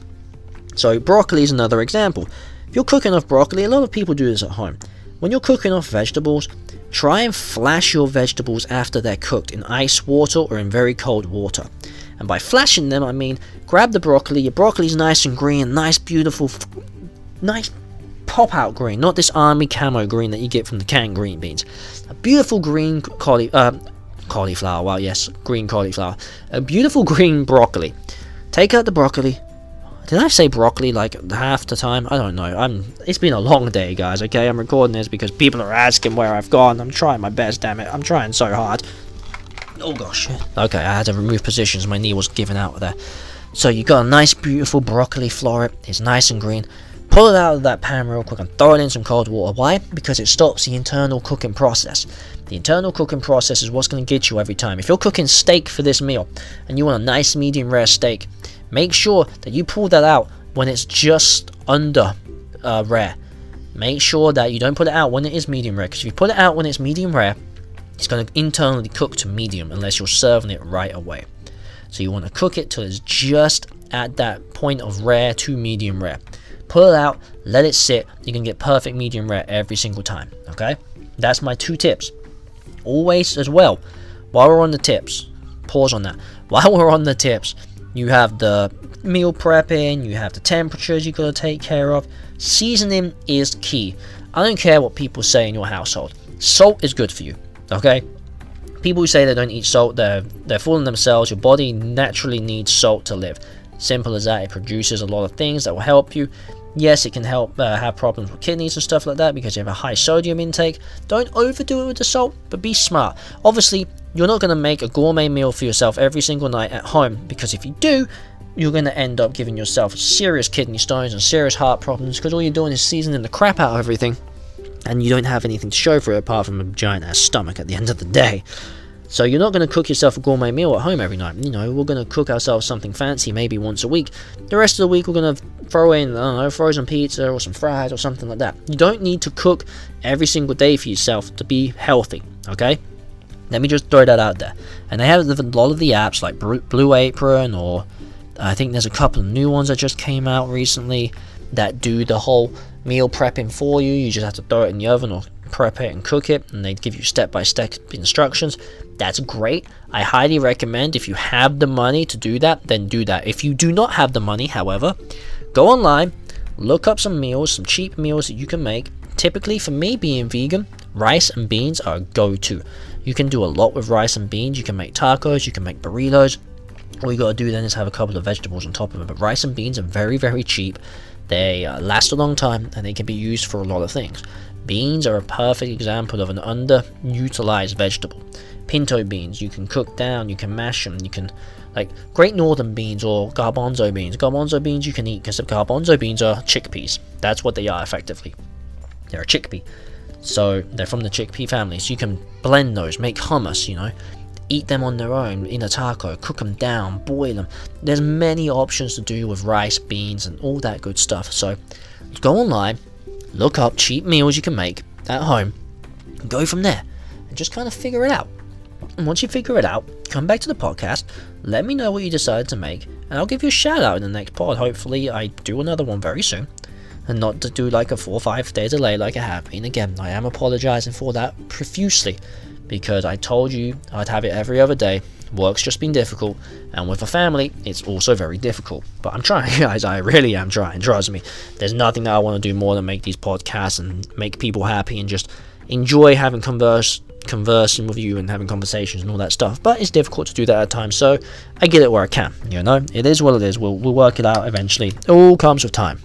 So broccoli is another example. If you're cooking off broccoli, a lot of people do this at home. When you're cooking off vegetables, try and flash your vegetables after they're cooked in ice water or in very cold water. And by flashing them, I mean grab the broccoli. Your broccoli's nice and green, nice, beautiful, nice pop-out green, not this army camo green that you get from the canned green beans. A beautiful green cauliflower. Well, yes, green cauliflower. A beautiful green broccoli. Take out the broccoli. Did I say broccoli like half the time? I don't know. It's been a long day, guys, okay? I'm recording this because people are asking where I've gone. I'm trying my best, damn it. I'm trying so hard. Oh, gosh. Okay, I had to remove positions. My knee was giving out there. So you got a nice, beautiful broccoli floret. It's nice and green. Pull it out of that pan real quick and throw it in some cold water. Why? Because it stops the internal cooking process. The internal cooking process is what's going to get you every time. If you're cooking steak for this meal and you want a nice medium rare steak, make sure that you pull that out when it's just under rare. Make sure that you don't put it out when it is medium rare, because if you put it out when it's medium rare, it's going to internally cook to medium unless you're serving it right away. So you want to cook it till it's just at that point of rare to medium rare. Pull it out, let it sit. You can get perfect medium rare every single time, okay? That's my 2 tips. Always as well, while we're on the tips, pause on that. While we're on the tips, you have the meal prepping, you have the temperatures you got to take care of. Seasoning is key. I don't care what people say in your household. Salt is good for you, okay? People who say they don't eat salt, they're fooling themselves. Your body naturally needs salt to live. Simple as that. It produces a lot of things that will help you. Yes, it can help have problems with kidneys and stuff like that because you have a high sodium intake. Don't overdo it with the salt, but be smart. Obviously, you're not going to make a gourmet meal for yourself every single night at home, because if you do, you're going to end up giving yourself serious kidney stones and serious heart problems, because all you're doing is seasoning the crap out of everything, and you don't have anything to show for it apart from a giant ass stomach at the end of the day. So you're not going to cook yourself a gourmet meal at home every night. You know, we're going to cook ourselves something fancy maybe once a week. The rest of the week we're going to throw in, I don't know, frozen pizza or some fries or something like that. You don't need to cook every single day for yourself to be healthy, okay? Let me just throw that out there. And they have a lot of the apps like Blue Apron, or I think there's a couple of new ones that just came out recently that do the whole meal prepping for you. You just have to throw it in the oven or prep it and cook it, and they give you step-by-step instructions. That's great. I highly recommend, if you have the money to do that, then do that. If you do not have the money, however, go online, look up some meals, some cheap meals that you can make. Typically, for me, being vegan, rice and beans are a go-to. You can do a lot with rice and beans. You can make tacos, you can make burritos. All you gotta do then is have a couple of vegetables on top of it. But rice and beans are very, very cheap. They last a long time, and they can be used for a lot of things. Beans are a perfect example of an underutilized vegetable. Pinto beans, you can cook down, you can mash them, you can, like, Great Northern beans or garbanzo beans. Garbanzo beans you can eat, because the garbanzo beans are chickpeas. That's what they are, effectively. They're a chickpea. So they're from the chickpea family. So you can blend those, make hummus, you know. Eat them on their own in a taco, cook them down, boil them. There's many options to do with rice, beans, and all that good stuff. So go online, look up cheap meals you can make at home, and go from there, and just kind of figure it out. And once you figure it out, come back to the podcast, let me know what you decided to make, and I'll give you a shout out in the next pod. Hopefully I do another one very soon, and not to do like a 4 or 5 day delay like I have been. Again, I am apologizing for that profusely, because I told you I'd have it every other day. Work's just been difficult, and with a family, it's also very difficult. But I'm trying, guys. I really am trying. Trust me. There's nothing that I want to do more than make these podcasts and make people happy and just enjoy having conversing with you and having conversations and all that stuff. But it's difficult to do that at times, so I get it where I can. You know, it is what it is. We'll work it out eventually. It all comes with time.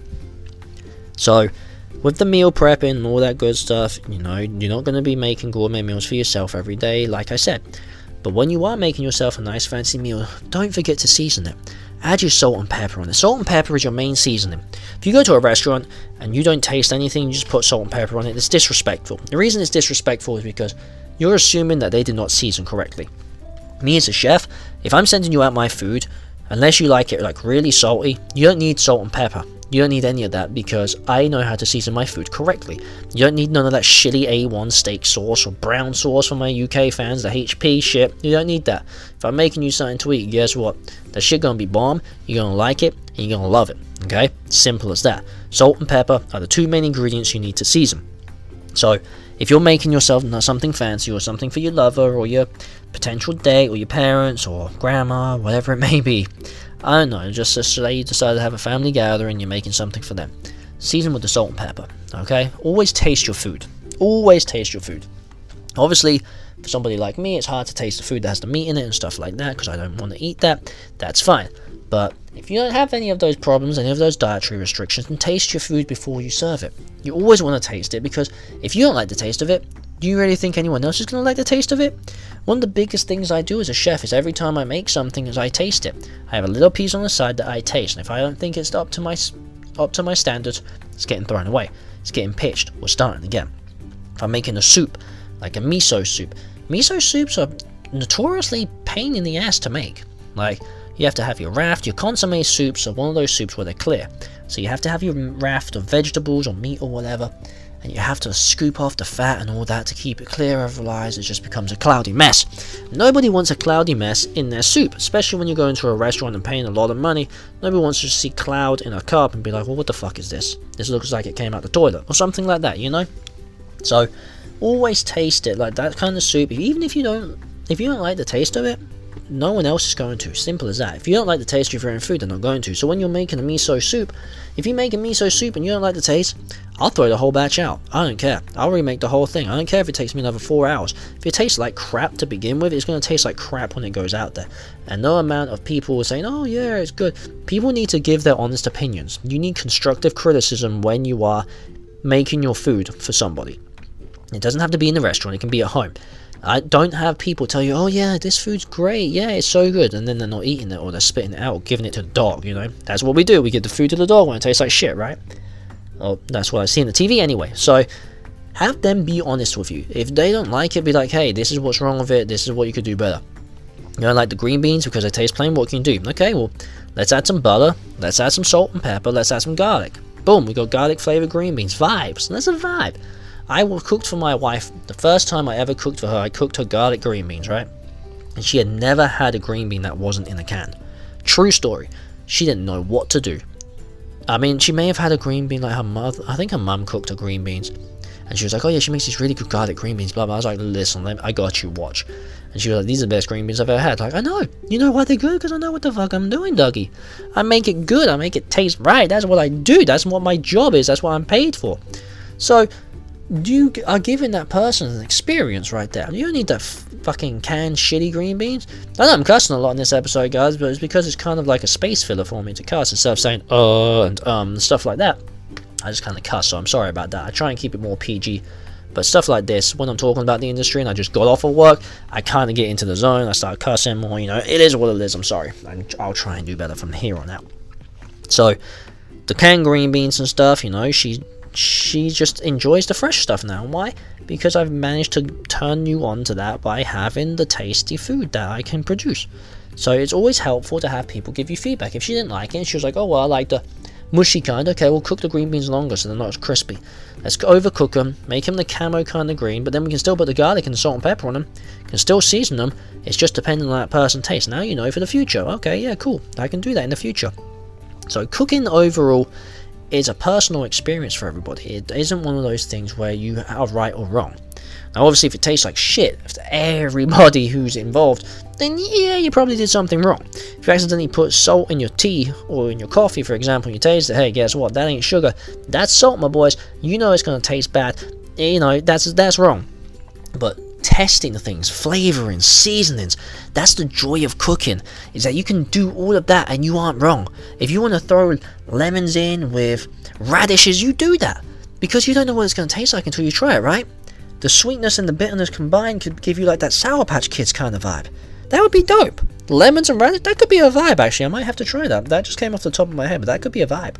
So, with the meal prepping and all that good stuff, you know, you're not going to be making gourmet meals for yourself every day, like I said. But when you are making yourself a nice fancy meal, don't forget to season it. Add your salt and pepper on it. Salt and pepper is your main seasoning. If you go to a restaurant and you don't taste anything, you just put salt and pepper on it, it's disrespectful. The reason it's disrespectful is because you're assuming that they did not season correctly. Me as a chef, if I'm sending you out my food, unless you like it like really salty, you don't need salt and pepper. You don't need any of that, because I know how to season my food correctly. You don't need none of that shitty A1 steak sauce or brown sauce for my UK fans, the HP shit. You don't need that. If I'm making you something to eat, guess what? That shit gonna be bomb, you're gonna like it, and you're gonna love it, okay? Simple as that. Salt and pepper are the 2 main ingredients you need to season. So, if you're making yourself something fancy or something for your lover or your potential date or your parents or grandma, whatever it may be, I don't know, just say you decide to have a family gathering, you're making something for them. Season with the salt and pepper, okay? Always taste your food. Always taste your food. Obviously, for somebody like me, it's hard to taste the food that has the meat in it and stuff like that, because I don't want to eat that. That's fine. But if you don't have any of those problems, any of those dietary restrictions, then taste your food before you serve it. You always want to taste it, because if you don't like the taste of it, do you really think anyone else is going to like the taste of it? One of the biggest things I do as a chef is every time I make something is I taste it. I have a little piece on the side that I taste, and if I don't think it's up to my standards, it's getting thrown away. It's getting pitched. We're starting again. If I'm making a soup, like a miso soups are notoriously pain in the ass to make. Like, you have to have your raft. Your consomme soups are one of those soups where they're clear. So you have to have your raft of vegetables or meat or whatever, and you have to scoop off the fat and all that to keep it clear, otherwise it just becomes a cloudy mess. Nobody wants a cloudy mess in their soup, especially when you go into a restaurant and paying a lot of money. Nobody wants to see cloud in a cup and be like, well, what the fuck is this? This looks like it came out the toilet, or something like that, you know? So, always taste it, like that kind of soup. Even if you don't like the taste of it, no one else is going to. Simple as that. If you don't like the taste of your own food, they're not going to. So when you're making a miso soup, if you make a miso soup and you don't like the taste, I'll throw the whole batch out. I don't care. I'll remake the whole thing. I don't care if it takes me another 4 hours. If it tastes like crap to begin with, it's going to taste like crap when it goes out there. And no amount of people are saying, oh yeah, it's good. People need to give their honest opinions. You need constructive criticism when you are making your food for somebody. It doesn't have to be in the restaurant. It can be at home. I don't have people tell you, oh yeah, this food's great, yeah, it's so good, and then they're not eating it, or they're spitting it out, or giving it to the dog, you know. That's what we do. We give the food to the dog when it tastes like shit, right? Oh, that's what I see on the TV anyway. So have them be honest with you. If they don't like it, be like, hey, this is what's wrong with it, this is what you could do better. You don't like the green beans because they taste plain, what can you do? Okay, well, let's add some butter, let's add some salt and pepper, let's add some garlic. Boom, we got garlic flavored green beans. Vibes. That's a vibe. I cooked for my wife. The first time I ever cooked for her, I cooked her garlic green beans, right? And she had never had a green bean that wasn't in a can. True story. She didn't know what to do. I mean, she may have had a green bean like her mother. I think her mum cooked her green beans. And she was like, oh yeah, she makes these really good garlic green beans, blah, blah. I was like, listen, I got you, watch. And she was like, these are the best green beans I've ever had. Like, I know. You know why they're good? Because I know what the fuck I'm doing, Dougie. I make it good. I make it taste right. That's what I do. That's what my job is. That's what I'm paid for. So, you are giving that person an experience right there. You don't need that fucking canned shitty green beans. I know I'm cussing a lot in this episode, guys, but it's because it's kind of like a space filler for me to cuss instead of saying, and stuff like that. I just kind of cuss, so I'm sorry about that. I try and keep it more PG. But stuff like this, when I'm talking about the industry and I just got off of work, I kind of get into the zone. I start cussing more, you know. It is what it is. I'm sorry. I'll try and do better from here on out. So, the canned green beans and stuff, you know, she just enjoys the fresh stuff now. Why? Because I've managed to turn you on to that by having the tasty food that I can produce. So, it's always helpful to have people give you feedback. If she didn't like it, she was like, oh, well, I like the mushy kind. Okay, we'll cook the green beans longer so they're not as crispy. Let's overcook them, make them the camo kind of green, but then we can still put the garlic and the salt and pepper on them, can still season them. It's just depending on that person's taste. Now you know for the future. Okay, yeah, cool. I can do that in the future. So cooking overall is a personal experience for everybody. It isn't one of those things where you are right or wrong. Now obviously if it tastes like shit to everybody who's involved, then yeah, you probably did something wrong. If you accidentally put salt in your tea or in your coffee, for example, and you taste it, hey, guess what? That ain't sugar. That's salt, my boys. You know it's going to taste bad. You know, that's wrong. But testing things, flavoring, seasonings, that's the joy of cooking, is that you can do all of that and you aren't wrong. If you want to throw lemons in with radishes, you do that. Because you don't know what it's going to taste like until you try it, right? The sweetness and the bitterness combined could give you like that Sour Patch Kids kind of vibe. That would be dope. Lemons and radish, that could be a vibe actually. I might have to try that. That just came off the top of my head, but that could be a vibe.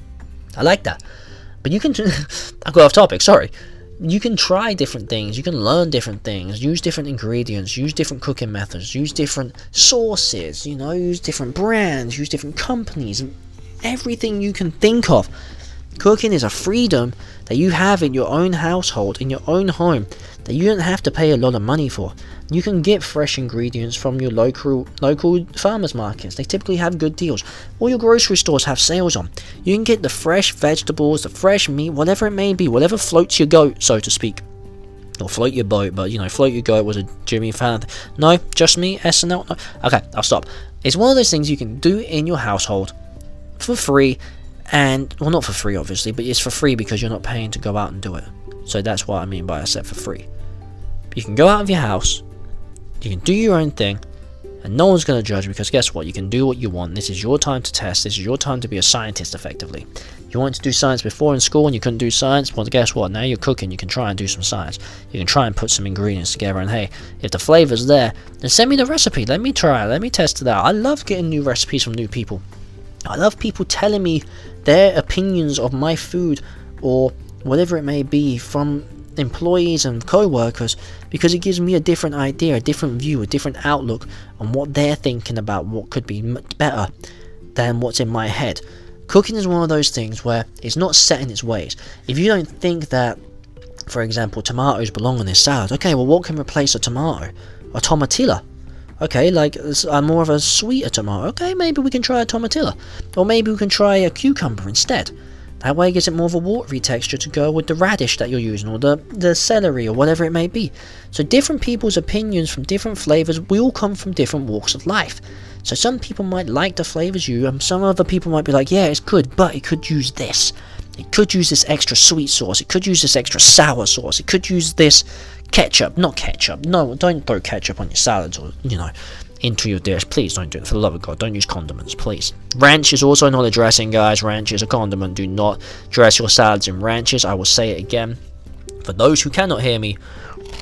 I like that. But you can... I got off topic, sorry. You can try different things. You can learn different things. Use different ingredients. Use different cooking methods. Use different sauces. You know, use different brands. Use different companies. Everything you can think of. Cooking is a freedom that you have in your own household, in your own home, that you don't have to pay a lot of money for. You can get fresh ingredients from your local farmers markets. They typically have good deals. All your grocery stores have sales on. You can get the fresh vegetables, the fresh meat, whatever it may be, whatever floats your goat, so to speak. Or float your boat, but you know, float your goat was a Jimmy Fallon. No, just me, SNL. No. Okay, I'll stop. It's one of those things you can do in your household for free. And, well, not for free, obviously, but it's for free because you're not paying to go out and do it. So that's what I mean by I said for free. You can go out of your house, you can do your own thing, and no one's going to judge because guess what? You can do what you want. This is your time to test. This is your time to be a scientist, effectively. You wanted to do science before in school and you couldn't do science? Well, guess what? Now you're cooking, you can try and do some science. You can try and put some ingredients together, and hey, if the flavor's there, then send me the recipe. Let me try it. Let me test it out. I love getting new recipes from new people. I love people telling me their opinions of my food or whatever it may be from employees and co-workers, because it gives me a different idea, a different view, a different outlook on what they're thinking about what could be much better than what's in my head. Cooking is one of those things where it's not set in its ways. If you don't think that, for example, tomatoes belong on this salad, okay, well what can replace a tomato? A tomatilla. Okay, like more of a sweeter tomato. Okay, maybe we can try a tomatilla. Or maybe we can try a cucumber instead. That way it gives it more of a watery texture to go with the radish that you're using, or the celery, or whatever it may be. So different people's opinions from different flavours, we all come from different walks of life. So some people might like the flavours and some other people might be like, yeah, it's good, but it could use this. It could use this extra sweet sauce. It could use this extra sour sauce. It could use this ketchup. Not ketchup. No, don't throw ketchup on your salads or, you know, into your dish. Please don't do it. For the love of God, don't use condiments, please. Ranch is also not a dressing, guys. Ranch is a condiment. Do not dress your salads in ranches. I will say it again. For those who cannot hear me,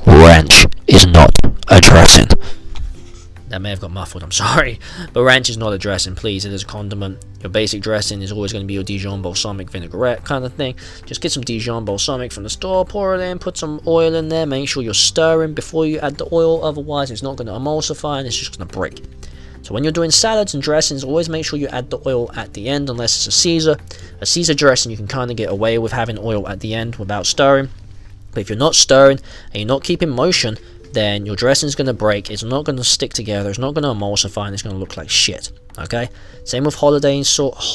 ranch is not a dressing. That may have got muffled, I'm sorry. But ranch is not a dressing, please. It is a condiment. Your basic dressing is always going to be your Dijon balsamic vinaigrette kind of thing. Just get some Dijon balsamic from the store, pour it in, put some oil in there. Make sure you're stirring before you add the oil, otherwise it's not going to emulsify and it's just going to break. So when you're doing salads and dressings, always make sure you add the oil at the end, unless it's a Caesar. A Caesar dressing, you can kind of get away with having oil at the end without stirring. But if you're not stirring and you're not keeping motion, then your dressing is going to break, it's not going to stick together, it's not going to emulsify, and it's going to look like shit. Okay? Same with hollandaise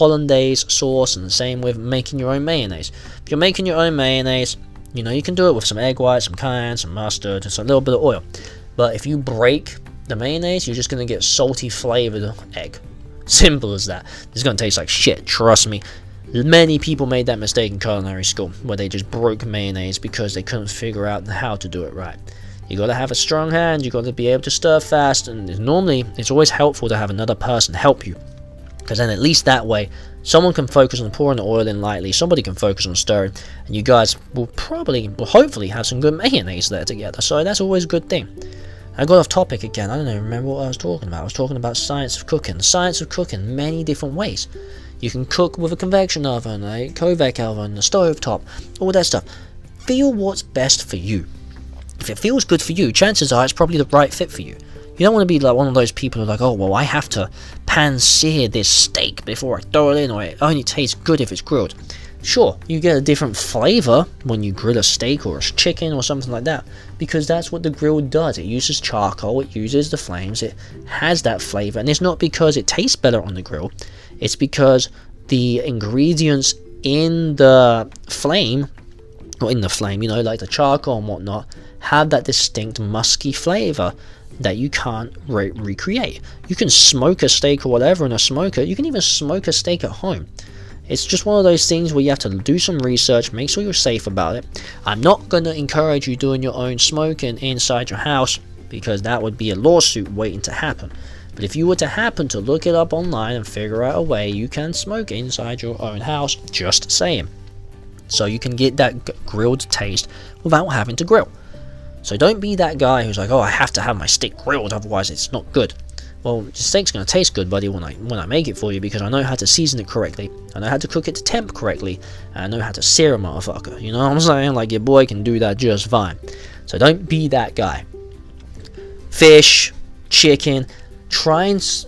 sauce, and the same with making your own mayonnaise. If you're making your own mayonnaise, you know, you can do it with some egg whites, some cayenne, some mustard, just a little bit of oil. But if you break the mayonnaise, you're just going to get salty flavored egg. Simple as that. It's going to taste like shit, trust me. Many people made that mistake in culinary school, where they just broke mayonnaise because they couldn't figure out how to do it right. You got to have a strong hand, you got to be able to stir fast, and normally it's always helpful to have another person help you, because then at least that way someone can focus on pouring the oil in lightly, somebody can focus on stirring, and you guys will hopefully have some good mayonnaise there together. So that's always a good thing. I got off topic again. I don't even remember what I was talking about. I was talking about science of cooking. The science of cooking many different ways. You can cook with a convection oven, a Kovac oven, a stovetop, all that stuff. Feel what's best for you. If it feels good for you, chances are it's probably the right fit for you. You don't want to be like one of those people who are like, oh, well, I have to pan-sear this steak before I throw it in, or it only tastes good if it's grilled. Sure, you get a different flavor when you grill a steak or a chicken or something like that, because that's what the grill does. It uses charcoal, it uses the flames, it has that flavor, and it's not because it tastes better on the grill, it's because the ingredients in the flame, you know, like the charcoal and whatnot, have that distinct musky flavor that you can't recreate. You can smoke a steak or whatever in a smoker. You can even smoke a steak at home. It's just one of those things where you have to do some research, make sure you're safe about it. I'm not going to encourage you doing your own smoking inside your house, because that would be a lawsuit waiting to happen. But if you were to happen to look it up online and figure out a way you can smoke inside your own house, just saying. So you can get that grilled taste without having to grill. So don't be that guy who's like, oh, I have to have my steak grilled, otherwise it's not good. Well, the steak's going to taste good, buddy, when I make it for you, because I know how to season it correctly, I know how to cook it to temp correctly, and I know how to sear a motherfucker. You know what I'm saying? Like, your boy can do that just fine. So don't be that guy. Fish, chicken, try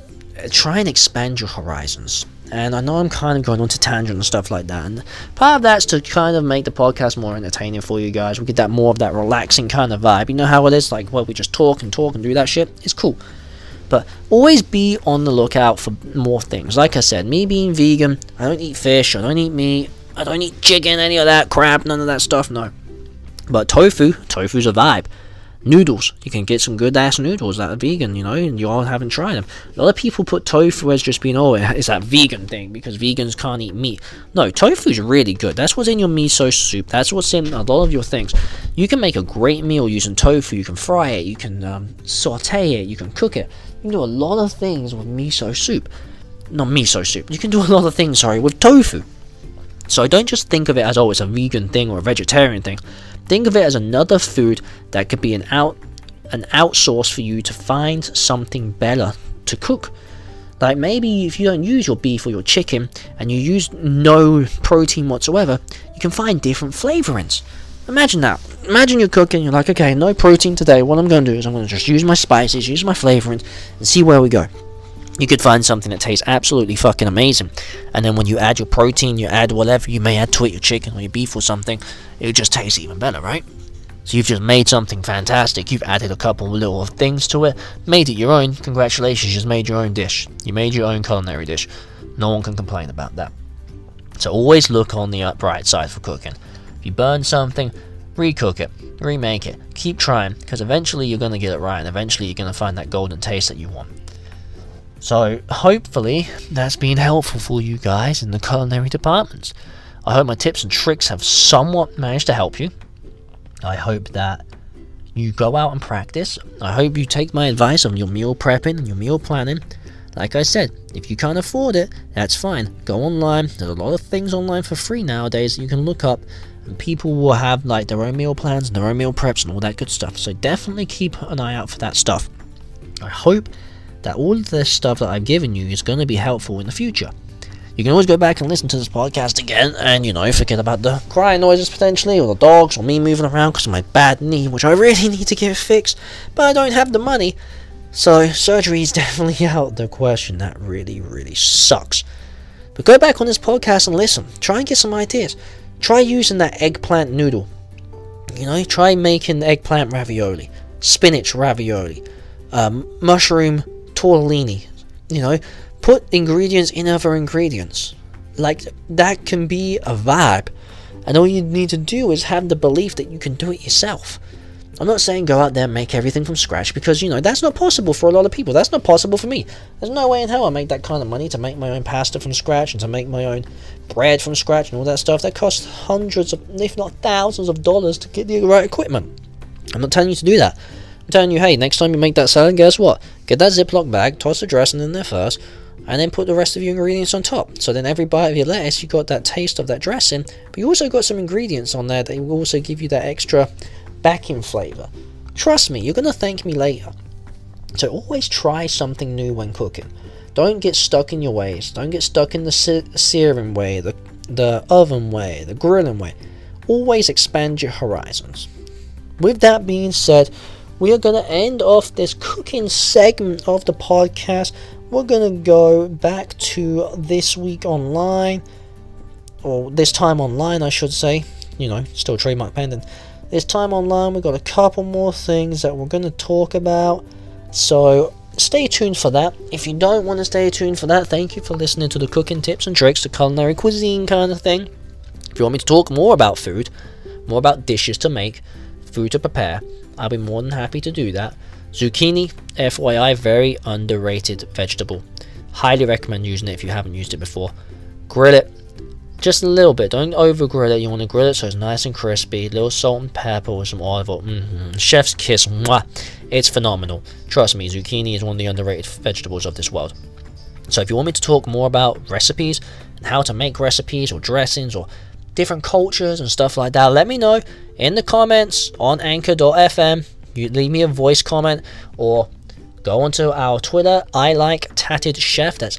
and expand your horizons. And I know I'm kind of going on to tangent and stuff like that, and part of that's to kind of make the podcast more entertaining for you guys. We get that more of that relaxing kind of vibe. You know how it is, like, well, we just talk and do that shit. It's cool. But always be on the lookout for more things. Like I said, me being vegan, I don't eat fish, I don't eat meat, I don't eat chicken, any of that crap, none of that stuff, no. But tofu's a vibe. Noodles, you can get some good ass noodles that are vegan, you know, and you all haven't tried them. A lot of people put tofu as just being, oh, it's that vegan thing because vegans can't eat meat. No, tofu's really good. That's what's in your miso soup. That's what's in a lot of your things. You can make a great meal using tofu. You can fry it, you can saute it, you can cook it. You can do a lot of things with miso soup. Not miso soup. You can do a lot of things, with tofu. So don't just think of it as, oh, it's a vegan thing or a vegetarian thing. Think of it as another food that could be an outsource for you to find something better to cook. Like, maybe if you don't use your beef or your chicken and you use no protein whatsoever, you can find different flavorings. Imagine that. Imagine you're cooking, you're like, okay, no protein today. What I'm going to do is I'm going to just use my spices, use my flavorings, and see where we go. You could find something that tastes absolutely fucking amazing, and then when you add your protein, you add whatever you may add to it, your chicken or your beef or something, it just tastes even better, right? So you've just made something fantastic. You've added a couple of little things to it, made it your own. Congratulations, you just made your own dish. You made your own culinary dish. No one can complain about that. So always look on the bright side for cooking. If you burn something, recook it, remake it, keep trying, because eventually you're going to get it right, and eventually you're going to find that golden taste that you want. So, hopefully, that's been helpful for you guys in the culinary departments. I hope my tips and tricks have somewhat managed to help you. I hope that you go out and practice. I hope you take my advice on your meal prepping and your meal planning. Like I said, if you can't afford it, that's fine. Go online. There's a lot of things online for free nowadays that you can look up, and people will have like their own meal plans and their own meal preps and all that good stuff. So definitely keep an eye out for that stuff. I hope that all of this stuff that I've given you is going to be helpful in the future. You can always go back and listen to this podcast again and, forget about the crying noises potentially, or the dogs, or me moving around because of my bad knee, which I really need to get fixed, but I don't have the money. So surgery is definitely out the question. That really, really sucks. But go back on this podcast and listen. Try and get some ideas. Try using that eggplant noodle. Try making eggplant ravioli, spinach ravioli, mushroom tortellini. Put ingredients in other ingredients. Like, that can be a vibe. And all you need to do is have the belief that you can do it yourself. I'm not saying go out there and make everything from scratch, because, that's not possible for a lot of people. That's not possible for me. There's no way in hell I make that kind of money to make my own pasta from scratch and to make my own bread from scratch and all that stuff. That costs hundreds of, if not thousands of dollars to get the right equipment. I'm not telling you to do that. I'm telling you, hey, next time you make that salad, guess what? Get that Ziploc bag, toss the dressing in there first, and then put the rest of your ingredients on top. So then every bite of your lettuce, you got that taste of that dressing, but you also got some ingredients on there that will also give you that extra backing flavour. Trust me, you're going to thank me later. So always try something new when cooking. Don't get stuck in your ways. Don't get stuck in the searing way, the oven way, the grilling way. Always expand your horizons. With that being said, we are going to end off this cooking segment of the podcast. We're going to go back to this week online, or this time online I should say, still trademark pending. This time online we've got a couple more things that we're going to talk about, so stay tuned for that. If you don't want to stay tuned for that, thank you for listening to the cooking tips and tricks, the culinary cuisine kind of thing. If you want me to talk more about food, more about dishes to make, food to prepare, I'll be more than happy to do that. Zucchini, FYI, very underrated vegetable. Highly recommend using it if you haven't used it before. Grill it just a little bit. Don't over grill it. You want to grill it so it's nice and crispy. A little salt and pepper with some olive oil. Chef's kiss. Mwah. It's phenomenal. Trust me, zucchini is one of the underrated vegetables of this world. So if you want me to talk more about recipes and how to make recipes or dressings or different cultures and stuff like that, let me know in the comments on anchor.fm. You leave me a voice comment, or go onto our Twitter, I like Tatted Chef. That's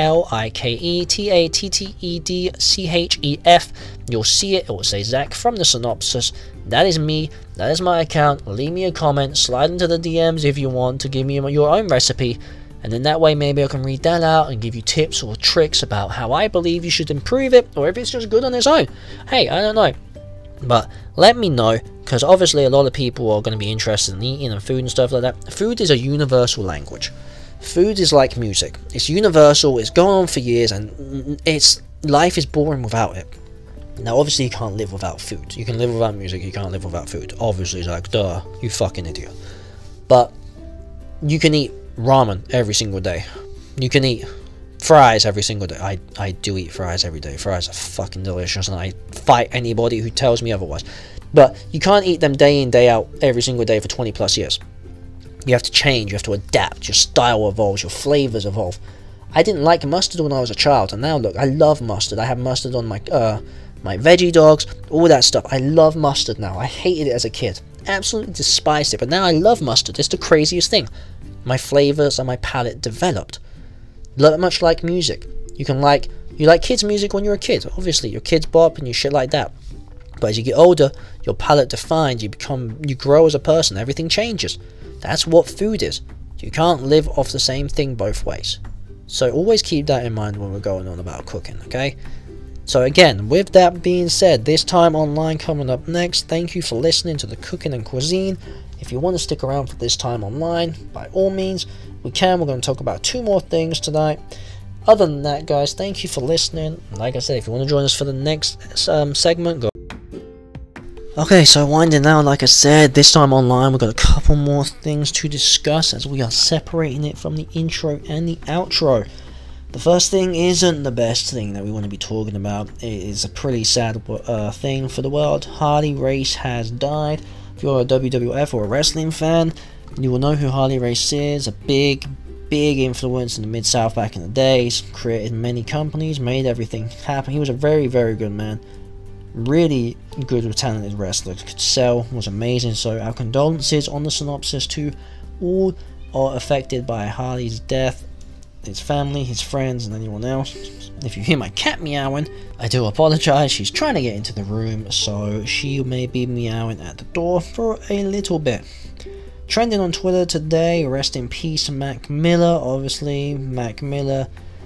ILIKETATTEDCHEF. You'll see it. It will say Zach from the synopsis. That is me. That is my account. Leave me a comment. Slide into the DMs if you want to give me your own recipe. And then that way maybe I can read that out and give you tips or tricks about how I believe you should improve it, or if it's just good on its own. Hey, I don't know. But let me know, because obviously a lot of people are going to be interested in eating and food and stuff like that. Food is a universal language. Food is like music. It's universal, it's gone on for years, and life is boring without it. Now obviously you can't live without food. You can live without music, you can't live without food. Obviously, it's like, duh, you fucking idiot. But you can eat ramen every single day. You can eat fries every single day. I do eat fries every day. Fries are fucking delicious, and I fight anybody who tells me otherwise. But you can't eat them day in, day out, every single day for 20 plus years. You have to change, you have to adapt, your style evolves, your flavors evolve. I didn't like mustard when I was a child, and now look, I love mustard. I have mustard on my my veggie dogs, all that stuff. I love mustard now. I hated it as a kid. Absolutely despised it, but now I love mustard. It's the craziest thing. My flavors and my palate developed. Much like music. You like kids' music when you're a kid. Obviously, your kids bop and you shit like that. But as you get older, your palate defines, you grow as a person, everything changes. That's what food is. You can't live off the same thing both ways. So always keep that in mind when we're going on about cooking, okay? So again, with that being said, this time online coming up next. Thank you for listening to the Cooking and Cuisine. If you want to stick around for this time online, by all means, we can. We're going to talk about 2 more things tonight. Other than that, guys, thank you for listening. Like I said, if you want to join us for the next segment, go. Okay, so winding down, like I said, this time online, we've got a couple more things to discuss as we are separating it from the intro and the outro. The first thing isn't the best thing that we want to be talking about. It is a pretty sad thing for the world. Harley Race has died. If you're a WWF or a wrestling fan, you will know who Harley Race is. A big, big influence in the Mid-South back in the days, created many companies, made everything happen. He was a very, very good man. Really good, talented wrestler. Could sell, was amazing. So our condolences on the synopsis to all are affected by Harley's death. His family, his friends, and anyone else. If you hear my cat meowing, I do apologize. She's trying to get into the room, so she may be meowing at the door for a little bit. Trending on Twitter today, rest in peace Mac Miller. Obviously, Mac Miller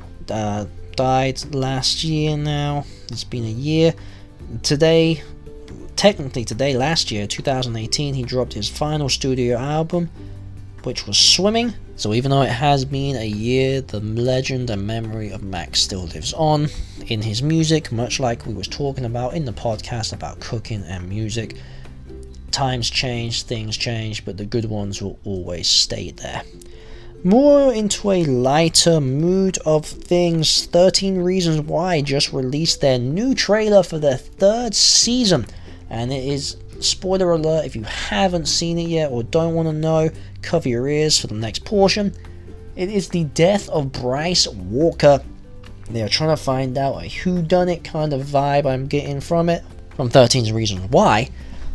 died last year now. It's been a year. Today, technically today, last year, 2018, he dropped his final studio album, which was Swimming. So even though it has been a year, the legend and memory of Mac still lives on in his music, much like we was talking about in the podcast about cooking and music. Times change, things change, but the good ones will always stay there. More into a lighter mood of things, 13 Reasons Why just released their new trailer for their 3rd season, and it is, spoiler alert, if you haven't seen it yet or don't want to know, cover your ears for the next portion. It is the death of Bryce Walker. They are trying to find out a whodunit kind of vibe I'm getting from it, from 13 Reasons Why.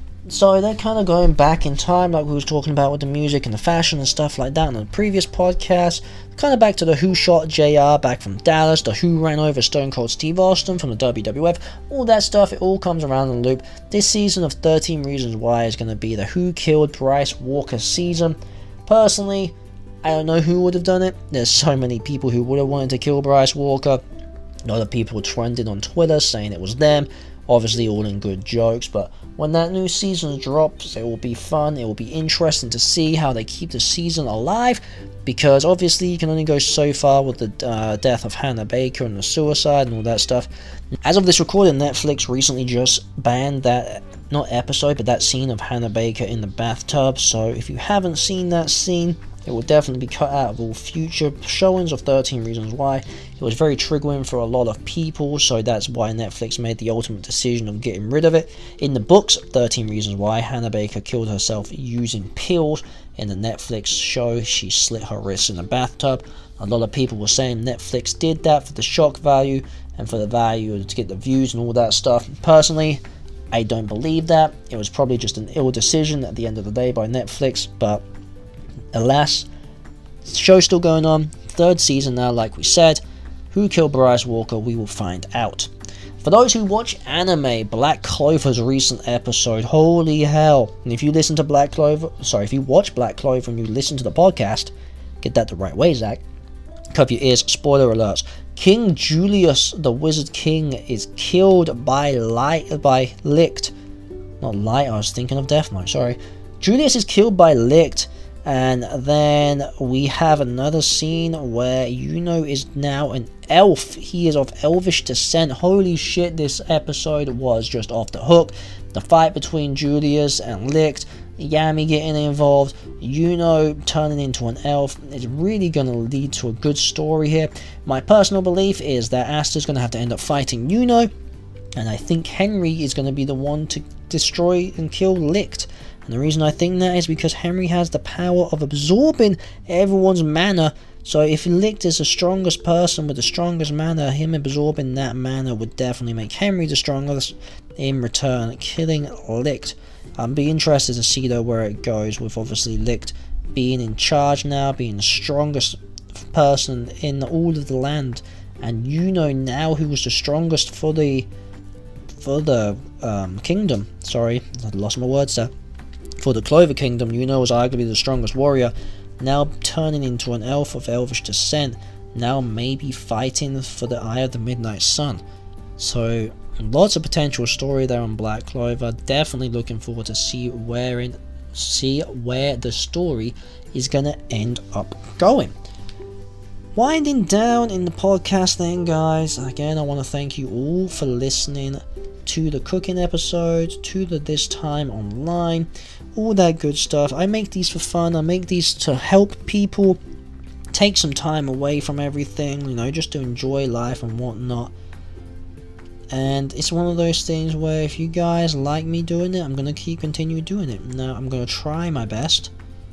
So they're kind of going back in time, like we was talking about with the music and the fashion and stuff like that in the previous podcast. Kind of back to the Who shot JR back from Dallas, the Who ran over Stone Cold Steve Austin from the WWF, all that stuff, it all comes around in a loop. This season of 13 Reasons Why is going to be the Who Killed Bryce Walker season. Personally, I don't know who would have done it. There's so many people who would have wanted to kill Bryce Walker. A lot of people trended on Twitter saying it was them. Obviously all in good jokes, but when that new season drops, it will be fun, it will be interesting to see how they keep the season alive, because obviously you can only go so far with the death of Hannah Baker and the suicide and all that stuff. As of this recording, Netflix recently just banned that, not episode, but that scene of Hannah Baker in the bathtub, so if you haven't seen that scene, it will definitely be cut out of all future showings of 13 Reasons Why. It was very triggering for a lot of people, so that's why Netflix made the ultimate decision of getting rid of it. In the books, 13 Reasons Why, Hannah Baker killed herself using pills. In the Netflix show, she slit her wrists in a bathtub. A lot of people were saying Netflix did that for the shock value and for the value to get the views and all that stuff. Personally, I don't believe that. It was probably just an ill decision at the end of the day by Netflix, but alas, the show's still going on, 3rd season now, like we said. Who killed Bryce Walker, we will find out. For those who watch anime, Black Clover's recent episode, holy hell. And if you listen to Black Clover, if you watch Black Clover and you listen to the podcast, get that the right way, Zach. Cover your ears, spoiler alerts. King Julius, the Wizard King, is killed by Licht. Not Light, I was thinking of Death Note, sorry. Julius is killed by Licht. And then we have another scene where Yuno is now an elf. He is of elvish descent. Holy shit, this episode was just off the hook. The fight between Julius and Licht, Yami getting involved, Yuno turning into an elf is really going to lead to a good story here. My personal belief is that Asta's going to have to end up fighting Yuno, and I think Henry is going to be the one to destroy and kill Licht. And the reason I think that is because Henry has the power of absorbing everyone's mana. So if Licht is the strongest person with the strongest mana, him absorbing that mana would definitely make Henry the strongest in return, killing Licht. I'll be interested to see though where it goes, with obviously Licht being in charge now, being the strongest person in all of the land. And Yuno now, who was the strongest for the kingdom. Sorry, I lost my words there. For the Clover Kingdom, Yuno was arguably the strongest warrior, now turning into an elf of elvish descent, now maybe fighting for the Eye of the Midnight Sun. So, lots of potential story there on Black Clover. Definitely looking forward to see where the story is going to end up going. Winding down in the podcast then, guys, again I want to thank you all for listening to the cooking episodes, to the This Time Online, all that good stuff. I make these for fun, I make these to help people take some time away from everything, you know, just to enjoy life and whatnot. And it's one of those things where if you guys like me doing it, I'm going to continue doing it. Now, I'm going to try my best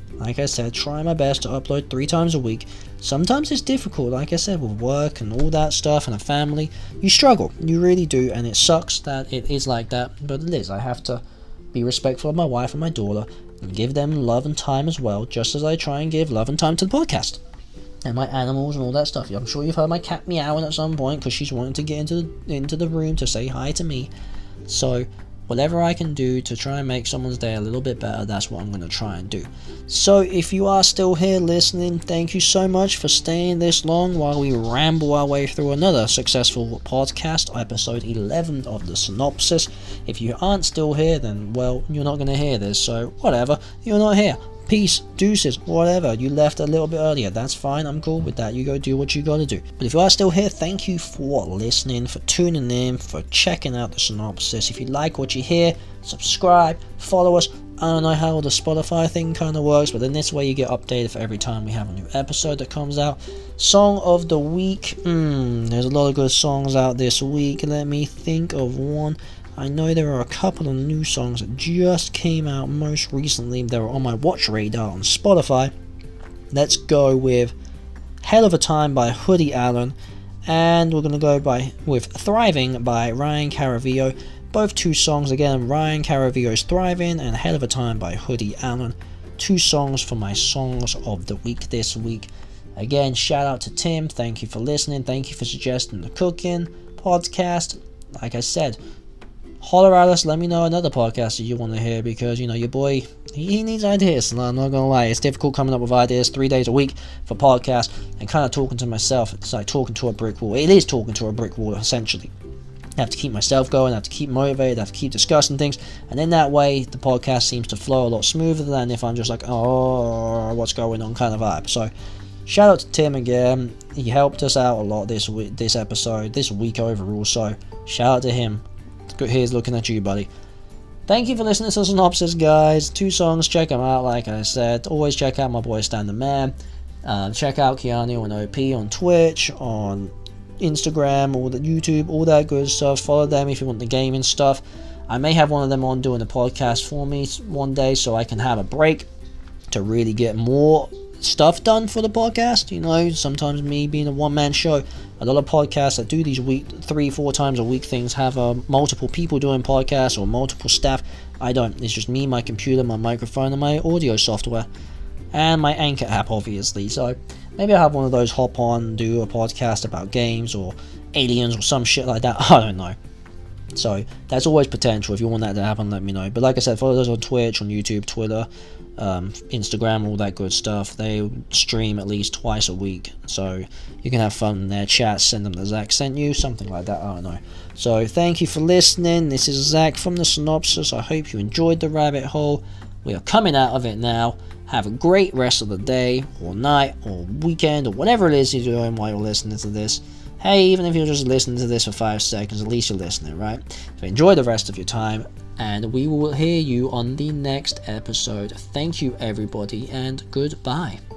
Like I said, try my best to upload 3 times a week. Sometimes it's difficult, like I said, with work and all that stuff and a family. You struggle, you really do, and it sucks that it is like that, but it is. I have to be respectful of my wife and my daughter and give them love and time as well, just as I try and give love and time to the podcast. And my animals and all that stuff. I'm sure you've heard my cat meowing at some point because she's wanting to get into the room to say hi to me. So whatever I can do to try and make someone's day a little bit better, that's what I'm going to try and do. So if you are still here listening, thank you so much for staying this long while we ramble our way through another successful podcast, episode 11 of the synopsis. If you aren't still here, then, well, you're not going to hear this, so whatever, you're not here. Peace, deuces, whatever. You left a little bit earlier. That's fine. I'm cool with that. You go do what you gotta do. But if you are still here, thank you for listening, for tuning in, for checking out the synopsis. If you like what you hear, subscribe, follow us. I don't know how the Spotify thing kind of works, but then this way you get updated for every time we have a new episode that comes out. Song of the week. There's a lot of good songs out this week. Let me think of one. I know there are a couple of new songs that just came out most recently. They were on my watch radar on Spotify. Let's go with Hell of a Time by Hoodie Allen, and we're going to go with Thriving by Ryan Caravillo. Both 2 songs, again, Ryan Caravillo's Thriving and Hell of a Time by Hoodie Allen. 2 songs for my songs of the week this week. Again, shout out to Tim. Thank you for listening. Thank you for suggesting the cooking podcast. Like I said, holler at us, let me know another podcast that you want to hear, because, you know, your boy, he needs ideas, and I'm not gonna lie, it's difficult coming up with ideas 3 days a week for podcasts, and kind of talking to myself. It's like talking to a brick wall. It is talking to a brick wall, essentially. I have to keep myself going, I have to keep motivated, I have to keep discussing things, and then that way the podcast seems to flow a lot smoother than if I'm just like, oh, what's going on kind of vibe. So shout out to Tim again. He helped us out a lot this episode, this week overall, so shout out to him. Here's looking at you, buddy. Thank you for listening to Synopsis, guys. 2 songs, check them out. Like I said, always check out my boy Stan the Man. Check out Keanu and OP on Twitch, on Instagram, or the YouTube, all that good stuff. Follow them if you want the gaming stuff. I may have one of them on doing a podcast for me one day, so I can have a break to really get more stuff done for the podcast. You know, sometimes me being a one-man show, a lot of podcasts that do these 3-4 times a week things have multiple people doing podcasts or multiple staff. I don't. It's just me, my computer, my microphone, and my audio software, and my Anchor app, obviously. So maybe I'll have one of those hop on, do a podcast about games or aliens or some shit like that. I don't know. So that's always potential. If you want that to happen, let me know. But like I said, follow us on Twitch, on YouTube, Twitter, Instagram, all that good stuff. They stream at least twice a week, so you can have fun in their chats. Send them that Zach sent you, something like that. I don't know. So thank you for listening. This is Zach from the Synopsis. I hope you enjoyed the rabbit hole. We are coming out of it now. Have a great rest of the day or night or weekend or whatever it is you're doing while you're listening to this. Hey, even if you're just listening to this for 5 seconds, at least you're listening, right? So enjoy the rest of your time, and we will hear you on the next episode. Thank you, everybody, and goodbye.